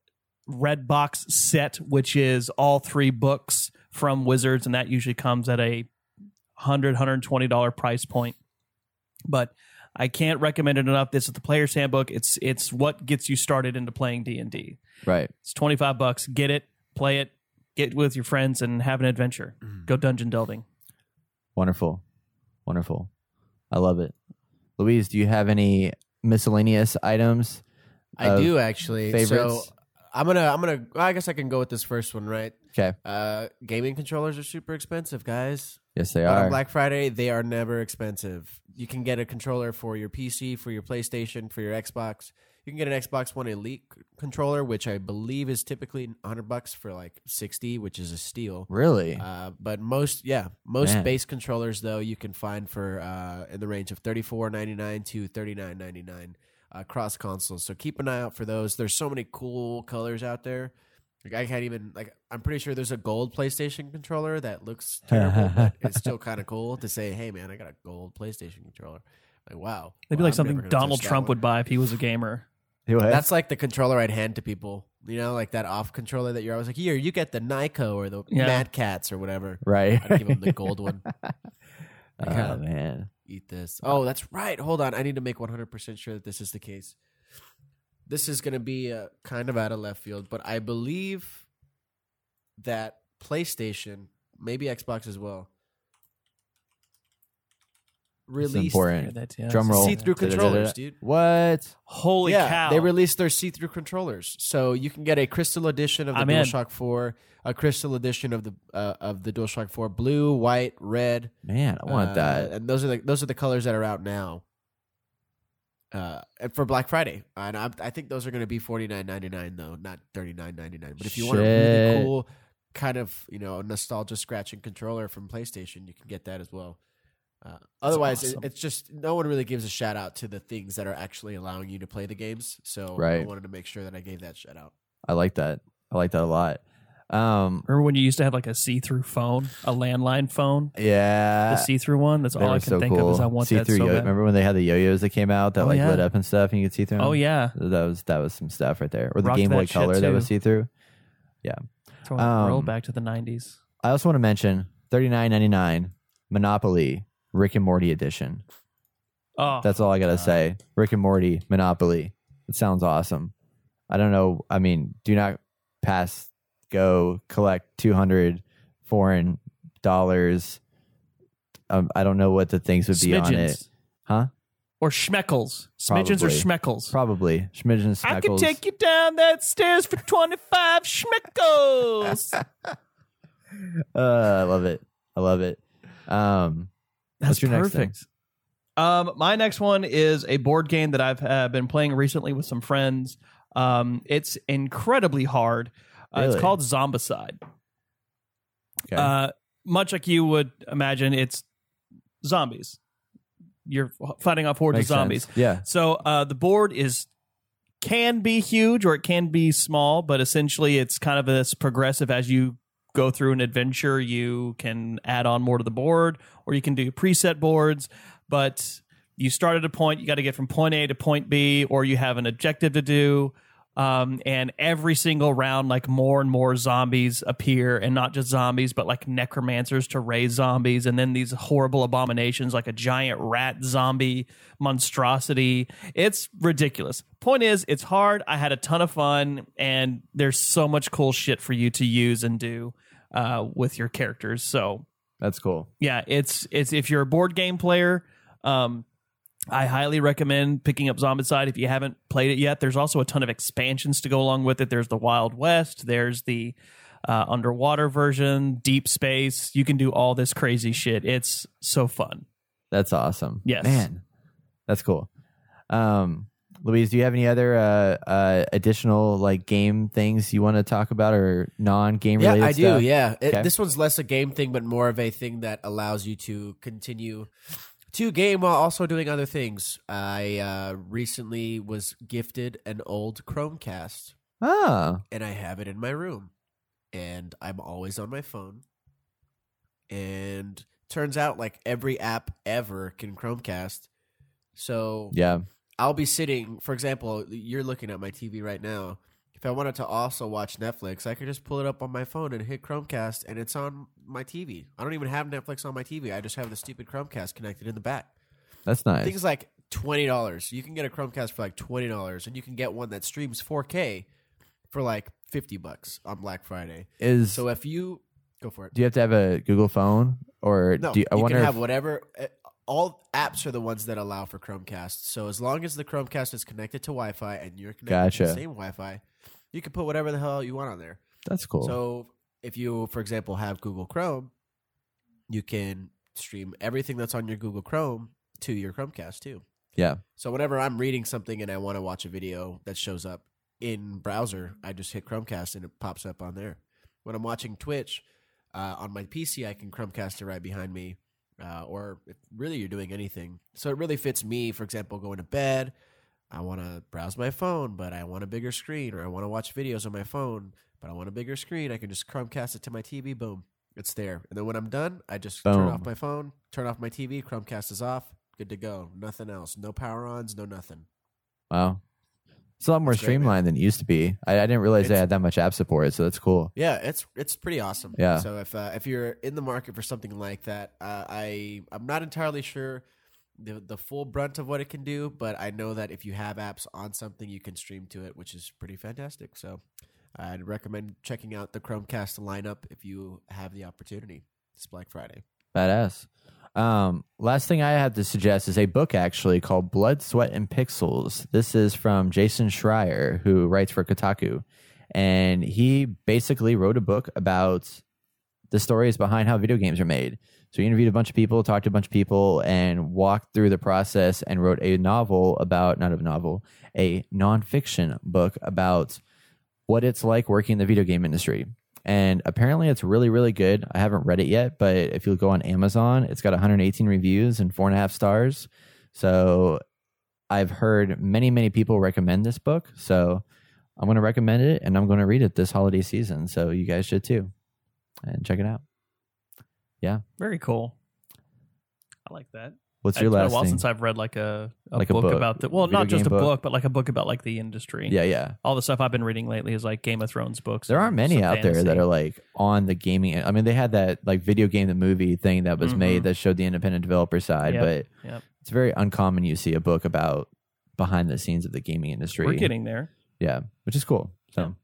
red box set, which is all three books from Wizards, and that usually comes at a one hundred dollars, one hundred twenty dollars price point. But I can't recommend it enough. This is the player's handbook. It's it's what gets you started into playing D and D. Right. It's twenty-five bucks. Get it, play it, get with your friends and have an adventure. Go dungeon delving. Wonderful. Wonderful. I love it. Louise, do you have any miscellaneous items? I of do actually. favorites? So I'm gonna I'm gonna well, I guess I can go with this first one, right? Okay. Uh, gaming controllers are super expensive, guys. Yes, they But are. on Black Friday, they are never expensive. You can get a controller for your P C, for your PlayStation, for your Xbox. You can get an Xbox One Elite c- controller, which I believe is typically one hundred bucks for like sixty, which is a steal. Really? Uh, but most, yeah, most Man. base controllers though you can find for uh, in the range of thirty-four ninety-nine to thirty-nine ninety-nine uh, cross consoles. So keep an eye out for those. There's so many cool colors out there. Like I can't even like. I'm pretty sure there's a gold PlayStation controller that looks terrible, but it's still kind of cool to say, "Hey, man, I got a gold PlayStation controller." Like, wow, It'd be Well, like I'm something never gonna Donald touch that Trump one. would buy if he was a gamer. What? That's like the controller I'd hand to people. You know, like that off controller that you're always like, "Here, you get the Nyko or the Yeah. Mad Cats or whatever." right. I'd give them the gold one. Oh, man. Eat this. Oh, that's right. Hold on. I need to make one hundred percent sure that this is the case. this is going to be uh, kind of out of left field, but I believe that PlayStation, maybe Xbox as well, It's released important. That, yeah. Drum roll. see-through controllers, dude. What? Holy yeah, cow! they released their see-through controllers, so you can get a crystal edition of the I'm in. DualShock four, a crystal edition of the uh, of the DualShock four, blue, white, red. Man, I want uh, that. and those are the those are the colors that are out now. Uh, and for Black Friday, and I, I think those are going to be forty-nine ninety-nine though, not thirty-nine ninety-nine. But if you want a really Shit. cool, kind of you know nostalgia scratching controller from PlayStation, you can get that as well. Uh, otherwise, awesome. it, it's just no one really gives a shout out to the things that are actually allowing you to play the games. So I Right. wanted to make sure that I gave that shout out. I like that. I like that a lot. Um, Remember when you used to have like a see-through phone, a landline phone, yeah. the see-through one? That's They all were I can so think cool. of. Is I want that See-through so yo- bad. Remember when they had the yo-yos that came out that Oh, like yeah. lit up and stuff, and you could see through them? Oh yeah, That was that was some stuff right there. Or the Rocked Game Boy that shit, Color that too. was see-through. Throwing a roll Um, back to the nineties. I also want to mention thirty-nine ninety-nine Monopoly Rick and Morty edition. Oh, That's all I gotta say. Rick and Morty Monopoly. It sounds awesome. I don't know. I mean, do not pass go collect two hundred foreign dollars. Um, I don't know what the things would be on it. smidgens Huh? or schmeckles, smidgens or Probably. schmeckles. Probably. Schmidgens, I can Schmeckles. take you down that stairs for twenty-five schmeckles. Uh, I love it. I love it. Um, That's what's your next thing? perfect. Um, my next one is a board game that I've uh, been playing recently with some friends. Um, it's incredibly hard. Uh, Really? It's called Zombicide. Okay. Uh, much like you would imagine, it's zombies. You're fighting off hordes Makes of zombies. sense. Yeah. So uh, the board is can be huge or it can be small, but essentially it's kind of this progressive as you go through an adventure. You can add on more to the board, or you can do preset boards. But you start at a point, you got to get from point A to point B, or you have an objective to do. Um, and every single round, like more and more zombies appear, and not just zombies, but like necromancers to raise zombies, and then these horrible abominations like a giant rat zombie monstrosity. It's ridiculous. Point is, it's hard. I had a ton of fun, and there's so much cool shit for you to use and do uh, with your characters. So That's cool. yeah, it's it's if you're a board game player. Um, I highly recommend picking up Zombicide if you haven't played it yet. There's also a ton of expansions to go along with it. There's the Wild West. There's the uh, underwater version, Deep Space. You can do all this crazy shit. It's so fun. That's awesome. Yes. Man, that's cool. Um, Louise, do you have any other uh, uh, additional like game things you want to talk about or non-game Yeah, related I do. stuff? Yeah, It- Okay. this one's less a game thing, but more of a thing that allows you to continue to game while also doing other things. I uh, recently was gifted an old Chromecast, Ah, and I have it in my room, and I'm always on my phone. And turns out, like every app ever can Chromecast. So yeah. I'll be sitting, for example, you're looking at my T V right now. If I wanted to also watch Netflix, I could just pull it up on my phone and hit Chromecast, and it's on my T V. I don't even have Netflix on my T V. I just have the stupid Chromecast connected in the back. That's I nice. think it's like twenty dollars. You can get a Chromecast for like twenty dollars, and you can get one that streams four K for like fifty bucks on Black Friday. Is So if you go for it, do you have to have a Google phone or no, do you, I you wonder can if- have whatever. uh, All apps are the ones that allow for Chromecast. So as long as the Chromecast is connected to Wi-Fi and you're connected to Gotcha. the same Wi-Fi, you can put whatever the hell you want on there. that's cool. So if you, for example, have Google Chrome, you can stream everything that's on your Google Chrome to your Chromecast too. yeah. So whenever I'm reading something and I want to watch a video that shows up in browser, I just hit Chromecast and it pops up on there. When I'm watching Twitch uh, on my P C, I can Chromecast it right behind me. Uh, or if really you're doing anything. So it really fits me, for example, going to bed. I want to browse my phone, but I want a bigger screen, or I want to watch videos on my phone, but I want a bigger screen. I can just Chromecast it to my T V. Boom. It's there. And then when I'm done, I just turn Boom. off my phone, turn off my T V, Chromecast is off. Good to go. Nothing else. No power ons, no nothing. Wow. It's a lot more It's great, man. streamlined than it used to be. I, I didn't realize they It's- had that much app support, so that's cool. Yeah, it's it's pretty awesome. Yeah. So if uh, if you're in the market for something like that, uh, I I'm not entirely sure the the full brunt of what it can do, but I know that if you have apps on something, you can stream to it, which is pretty fantastic. So I'd recommend checking out the Chromecast lineup if you have the opportunity. It's Black Friday. Badass. Um, last thing I have to suggest is a book actually called Blood, Sweat, and Pixels. This is from Jason Schreier, who writes for Kotaku. And he basically wrote a book about the stories behind how video games are made. So he interviewed a bunch of people, talked to a bunch of people, and walked through the process and wrote a novel about, not a novel, a nonfiction book about what it's like working in the video game industry. And apparently it's really, really good. I haven't read it yet, but if you go on Amazon, it's got one hundred eighteen reviews and four and a half stars. So I've heard many, many people recommend this book. So I'm going to recommend it, and I'm going to read it this holiday season. So you guys should too. And check it out. Yeah. Very cool. I like that. What's your it's last been a while thing? since I've read like a, a, Like a book, book. about the well, Video not just game a book? book, but like a book about like the industry. Yeah, yeah. All the stuff I've been reading lately is like Game of Thrones books. There and aren't many some out there fantasy. that are like on the gaming. I mean, they had that like video game, the movie thing that was Mhm. made that showed the independent developer side, Yep, but yep. it's very uncommon you see a book about behind the scenes of the gaming industry. We're getting there. Yeah, which is cool. So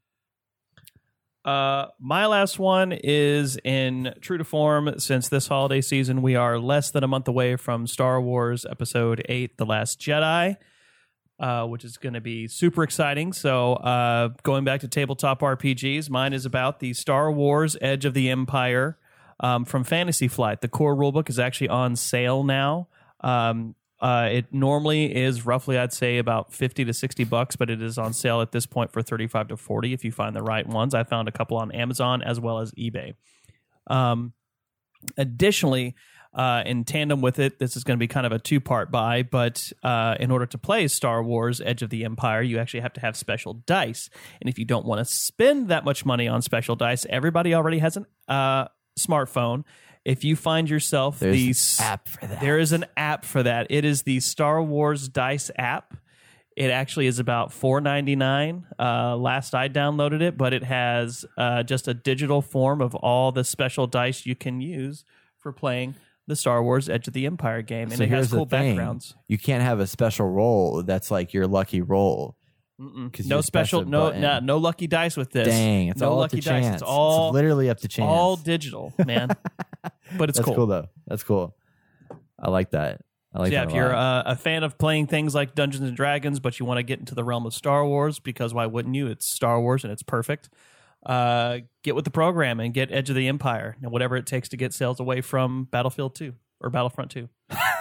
Uh, my last one is in true to form. Since this holiday season, we are less than a month away from Star Wars Episode eight, The Last Jedi, uh, which is going to be super exciting. So uh, going back to tabletop R P Gs, mine is about the Star Wars Edge of the Empire um, from Fantasy Flight. The core rulebook is actually on sale now. Um, Uh, it normally is roughly, I'd say, about fifty to sixty bucks, but it is on sale at this point for thirty-five to forty if you find the right ones. I found a couple on Amazon as well as eBay. Um, additionally, uh, in tandem with it, this is going to be kind of a two-part buy, but uh, in order to play Star Wars Edge of the Empire, you actually have to have special dice. And if you don't want to spend that much money on special dice, everybody already has a uh, smartphone. If you find yourself There's the an s- app for that. there is an app for that. It is the Star Wars Dice app. It actually is about four ninety-nine. Uh, last I downloaded it, but it has uh, just a digital form of all the special dice you can use for playing the Star Wars Edge of the Empire game, and so it has here's cool the thing. backgrounds. You can't have a special roll that's like your lucky roll. 'Cause you No just press special, a no, button. no, no lucky dice with this. Dang, it's no all lucky up to dice. chance. It's all it's literally up to chance. all digital, man. But it's That's cool. cool. though. That's cool. I like that. I like So yeah, that if a you're lot. uh, a fan of playing things like Dungeons and Dragons, but you want to get into the realm of Star Wars, because why wouldn't you? It's Star Wars and it's perfect. Uh, get with the program and get Edge of the Empire and whatever it takes to get sales away from Battlefield two or Battlefront two.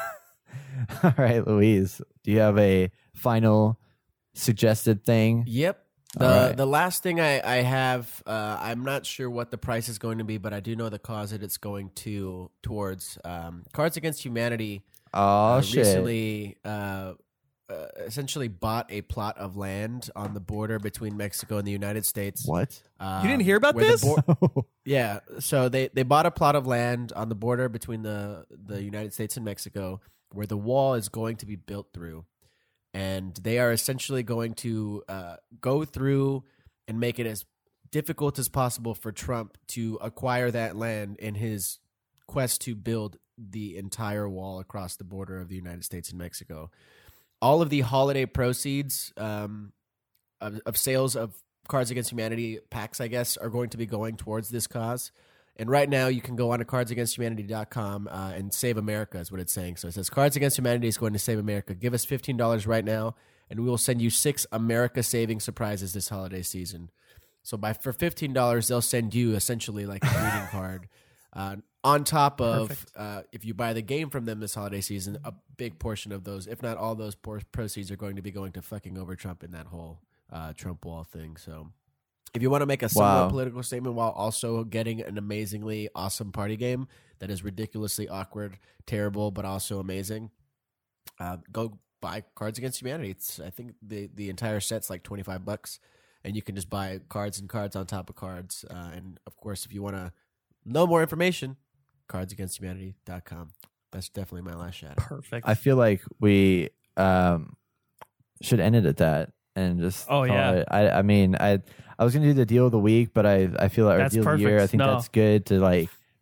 All right, Louise, do you have a final suggested thing? Yep. All The right. the last thing I, I have, uh, I'm not sure what the price is going to be, but I do know the cause that it's going to towards um, Cards Against Humanity. Oh uh, shit! Recently, uh, uh, essentially bought a plot of land on the border between Mexico and the United States. What? Um, You didn't hear about where the this? bor- yeah. So they, they bought a plot of land on the border between the, the United States and Mexico, where the wall is going to be built through. And they are essentially going to uh, go through and make it as difficult as possible for Trump to acquire that land in his quest to build the entire wall across the border of the United States and Mexico. All of the holiday proceeds um, of, of sales of Cards Against Humanity packs, I guess, are going to be going towards this cause. And right now, you can go on to cards against humanity dot com uh, and Save America is what it's saying. So it says, Cards Against Humanity is going to save America. Give us fifteen dollars right now, and we will send you six America-saving surprises this holiday season. So by for fifteen dollars, they'll send you essentially like a greeting card. Uh, on top of, uh, if you buy the game from them this holiday season, a big portion of those, if not all those por- proceeds, are going to be going to fucking over Trump in that whole uh, Trump wall thing. So if you want to make a somewhat Wow. political statement while also getting an amazingly awesome party game that is ridiculously awkward, terrible, but also amazing, uh, go buy Cards Against Humanity. It's I think the the entire set's like twenty-five bucks, and you can just buy cards and cards on top of cards. Uh, and of course, if you want to know more information, cards against humanity dot com. That's definitely my last shout out. Perfect. I feel like we um, should end it at that and just. Oh, call yeah. it. I I mean I I was gonna do the deal of the week, but I I feel like our That's deal of the year. I perfect. think No. that's good to like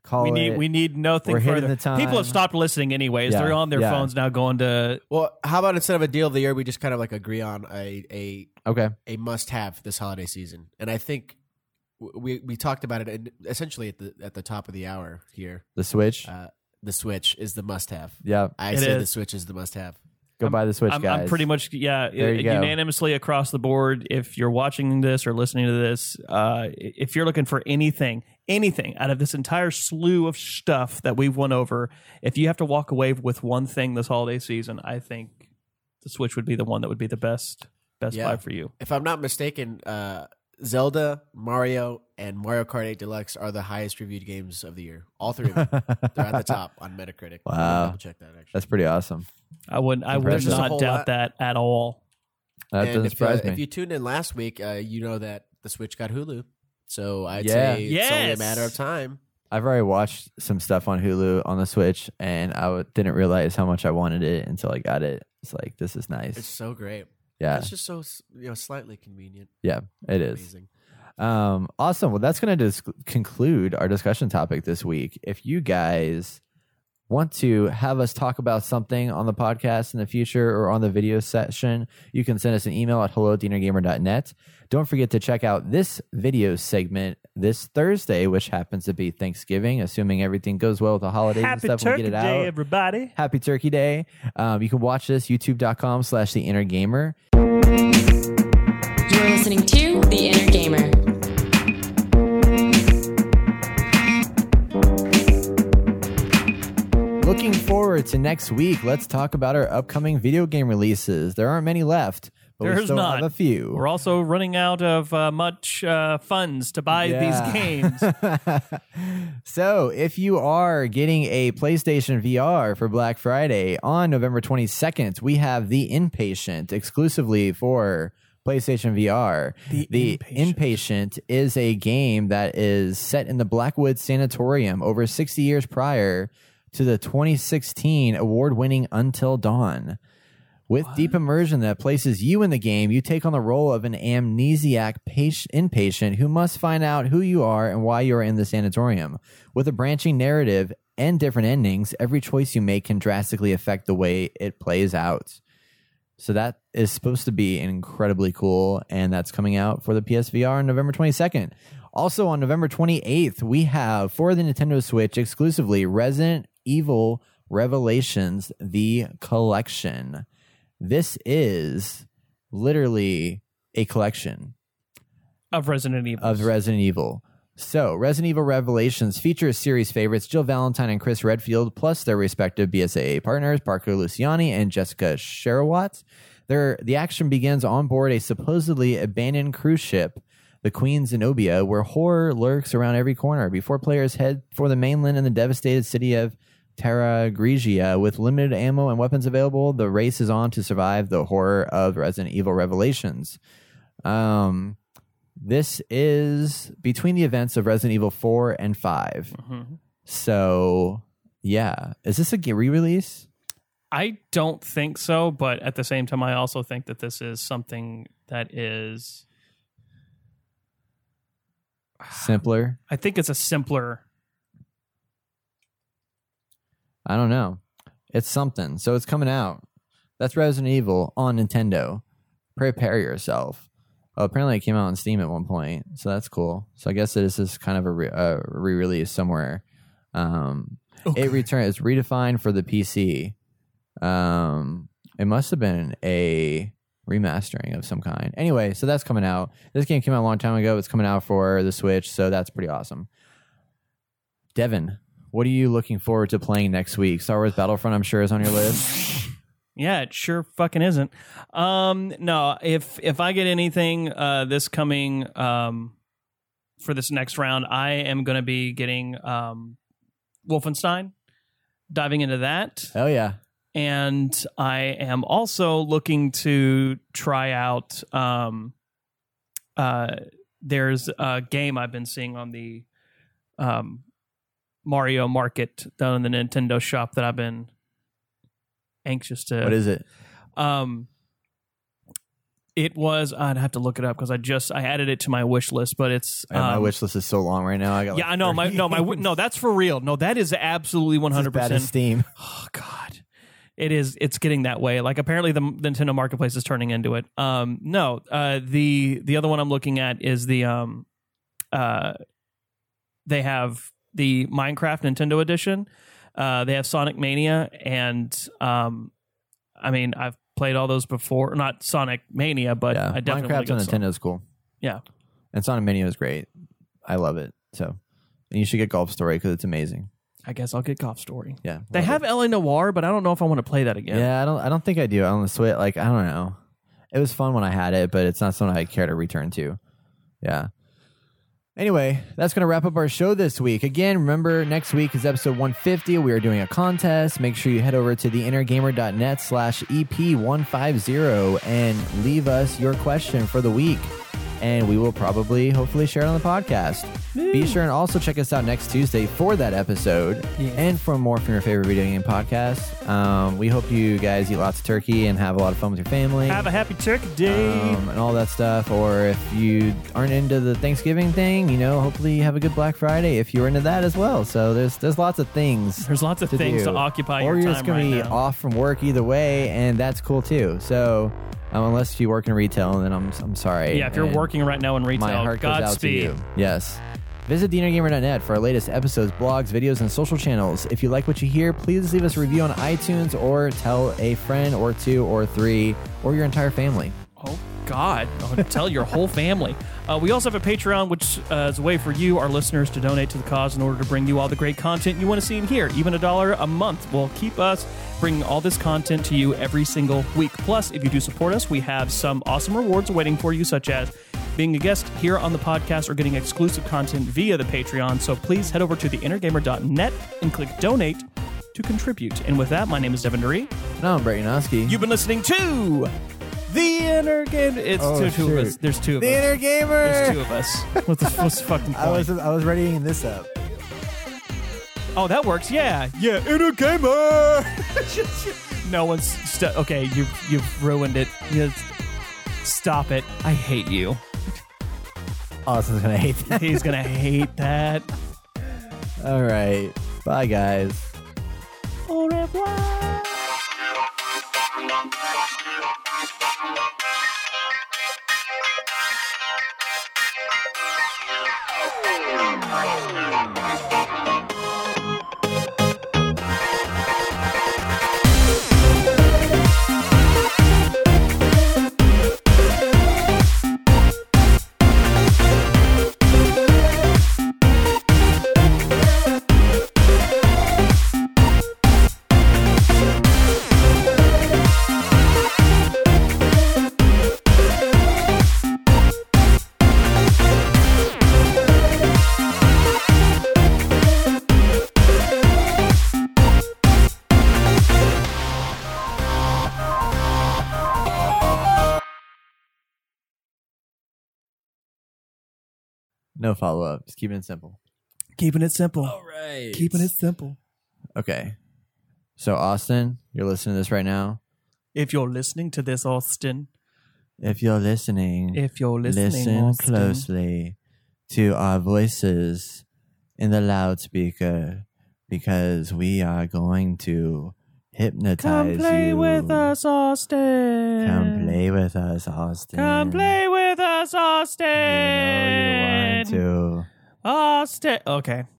Call we need it. we need nothing We're hitting further. the time. People have stopped listening anyways. Yeah, They're on their yeah. phones now going to Well, how about instead of a deal of the year, we just kind of like agree on a a Okay. a must have this holiday season? And I think w- we we talked about it in- essentially at the at the top of the hour here. The Switch. Uh, the Switch is the must have. yeah. I It say is. the Switch is the must have. Go buy the Switch, I'm, guys. I'm pretty much yeah There you go. unanimously across the board. If you're watching this or listening to this, uh, if you're looking for anything, anything out of this entire slew of stuff that we've went over, if you have to walk away with one thing this holiday season, I think the Switch would be the one that would be the best best Yeah. buy for you. If I'm not mistaken, uh, Zelda, Mario, and Mario Kart eight Deluxe are the highest reviewed games of the year. All three of them. They're at the top on Metacritic. I'm gonna Wow. double check that actually. That's pretty awesome. I would I would Impressive. There's just a not whole doubt lot. that at all. That and doesn't if, uh, surprise me. if you tuned in last week, uh, you know that the Switch got Hulu. So I'd Yeah. say it's only a Yes. matter of time. I've already watched some stuff on Hulu on the Switch, and I w- didn't realize how much I wanted it until I got it. It's like, this is nice. It's so great. yeah. It's just so you know slightly convenient. Yeah, it is. Amazing. Um, awesome. Well, that's going to dis- conclude our discussion topic this week. If you guys want to have us talk about something on the podcast in the future or on the video session, you can send us an email at hello at the inner gamer dot net. Don't forget to check out this video segment this Thursday, which happens to be Thanksgiving, assuming everything goes well with the holidays and Happy stuff when we Turkey get it Day, out. everybody. Happy Turkey Day. Um, you can watch this youtube.com slash the inner gamer. You're listening to The Inner Gamer. Looking forward to next week, let's talk about our upcoming video game releases. There aren't many left, but we There's still not. have a few. We're also running out of uh, much uh, funds to buy Yeah. these games. So, if you are getting a PlayStation V R for Black Friday on November twenty-second, we have The Inpatient exclusively for PlayStation V R. The Inpatient. Inpatient is a game that is set in the Blackwood Sanatorium over sixty years prior to the twenty sixteen award-winning Until Dawn. With deep immersion that places you in the game, you take on the role of an amnesiac patient, inpatient who must find out who you are and why you are in the sanatorium. With a branching narrative and different endings, every choice you make can drastically affect the way it plays out. So that is supposed to be incredibly cool, and that's coming out for the P S V R on November twenty-second. Also on November twenty-eighth, we have for the Nintendo Switch exclusively Resident Evil Revelations, the collection. This is literally a collection Of Resident Evil. of Resident Evil. So, Resident Evil Revelations features series favorites Jill Valentine and Chris Redfield, plus their respective B S A A partners, Parker Luciani and Jessica Sherowat. Their, the action begins on board a supposedly abandoned cruise ship, the Queen Zenobia, where horror lurks around every corner before players head for the mainland and the devastated city of Terra Grigia. With limited ammo and weapons available, the race is on to survive the horror of Resident Evil Revelations. Um, this is between the events of Resident Evil four and five. Mhm. So, yeah. Is this a g- re-release? I don't think so, but at the same time, I also think that this is something that is. Simpler? I think it's a simpler. I don't know. It's something. So it's coming out. That's Resident Evil on Nintendo. Prepare yourself. Oh, apparently it came out on Steam at one point, so that's cool. So I guess this is kind of a, re- a re-release somewhere. Um, It returns. It's redefined for the P C. Um, it must have been a remastering of some kind. Anyway, so that's coming out. This game came out a long time ago. It's coming out for the Switch, so that's pretty awesome. Devin, what are you looking forward to playing next week? Star Wars Battlefront, I'm sure, is on your list. Yeah, it sure fucking isn't. Um, no, if if I get anything uh, this coming um, for this next round, I am going to be getting um, Wolfenstein, diving into that. Oh, yeah. And I am also looking to try out. Um, uh, there's a game I've been seeing on the um, Mario Market down in the Nintendo shop that I've been anxious to. What is it? Um, It was. I'd have to look it up because I just I added it to my wish list, but it's And my um, wish list is so long right now. I got Yeah, like I know. My thirty no, my games. no. That's for real. No, that is absolutely one It's as hundred bad as percent. Steam. Oh God, it is. It's getting that way. Like apparently the Nintendo Marketplace is turning into it. Um, no. Uh, the the other one I'm looking at is the um, uh, they have the Minecraft Nintendo Edition. Uh, they have Sonic Mania, and um, I mean I've played all those before. Not Sonic Mania, but Yeah, I definitely Minecraft on got some. Nintendo is cool. Yeah. And Sonic Mania is great. I love it. So, and you should get Golf Story because it's amazing. I guess I'll get Golf Story. Yeah, They love have it. L A Noire, but I don't know if I want to play that again. Yeah, I don't. I don't think I do on the Switch. Like I don't know. It was fun when I had it, but it's not something I care to return to. Yeah. Anyway, that's going to wrap up our show this week. Again, remember, next week is episode one fifty. We are doing a contest. Make sure you head over to theinnergamer.net slash EP150 and leave us your question for the week. And we will probably, hopefully, share it on the podcast. Be sure and also check us out next Tuesday for that episode Yeah. and for more from your favorite video game podcast. Um, we hope you guys eat lots of turkey and have a lot of fun with your family. Have a happy Turkey Day. Um, and all that stuff. Or if you aren't into the Thanksgiving thing, you know, hopefully you have a good Black Friday if you're into that as well. So there's there's lots of things. There's lots of to things do. to occupy or your you're time just gonna right be now. off from work either way, and that's cool too. So um, unless you work in retail, then I'm I'm sorry. Yeah, if you're And working right now in retail, my heart goes out to Godspeed. you. Yes. Visit the inner gamer dot net for our latest episodes, blogs, videos, and social channels. If you like what you hear, please leave us a review on iTunes or tell a friend or two or three or your entire family. Oh, God. Oh, tell your whole family. Uh, we also have a Patreon, which uh, is a way for you, our listeners, to donate to the cause in order to bring you all the great content you want to see and hear. Even a dollar a month will keep us bringing all this content to you every single week. Plus, if you do support us, we have some awesome rewards waiting for you, such as being a guest here on the podcast or getting exclusive content via the Patreon. So please head over to the inner gamer dot net and click donate to contribute. And with that, my name is Devin Duree. No, I'm Brett Yanofsky. You've been listening to The Inner Gamer. It's Oh, two, two of shoot. us. There's two of The us. Inner Gamer. There's two of us. What's the, what's the fucking point? I was I was readying this up. oh, that works. Yeah. Yeah. Inner Gamer. no one's... St- okay, you've, you've ruined it. You- Stop it. I hate you. Austin's gonna hate that. He's going to hate that. All right. Bye, guys. Au revoir. No follow up. Just keeping it simple. Keeping it simple. All right. Keeping it simple. Okay. So Austin, you're listening to this right now. If you're listening to this, Austin. If you're listening, If you're listening, listen Austin. closely to our voices in the loudspeaker because we are going to hypnotize Come play you. with us, Austin. Come play with us, Austin. Come play with us, Austin. You know you want to. Austin. Okay.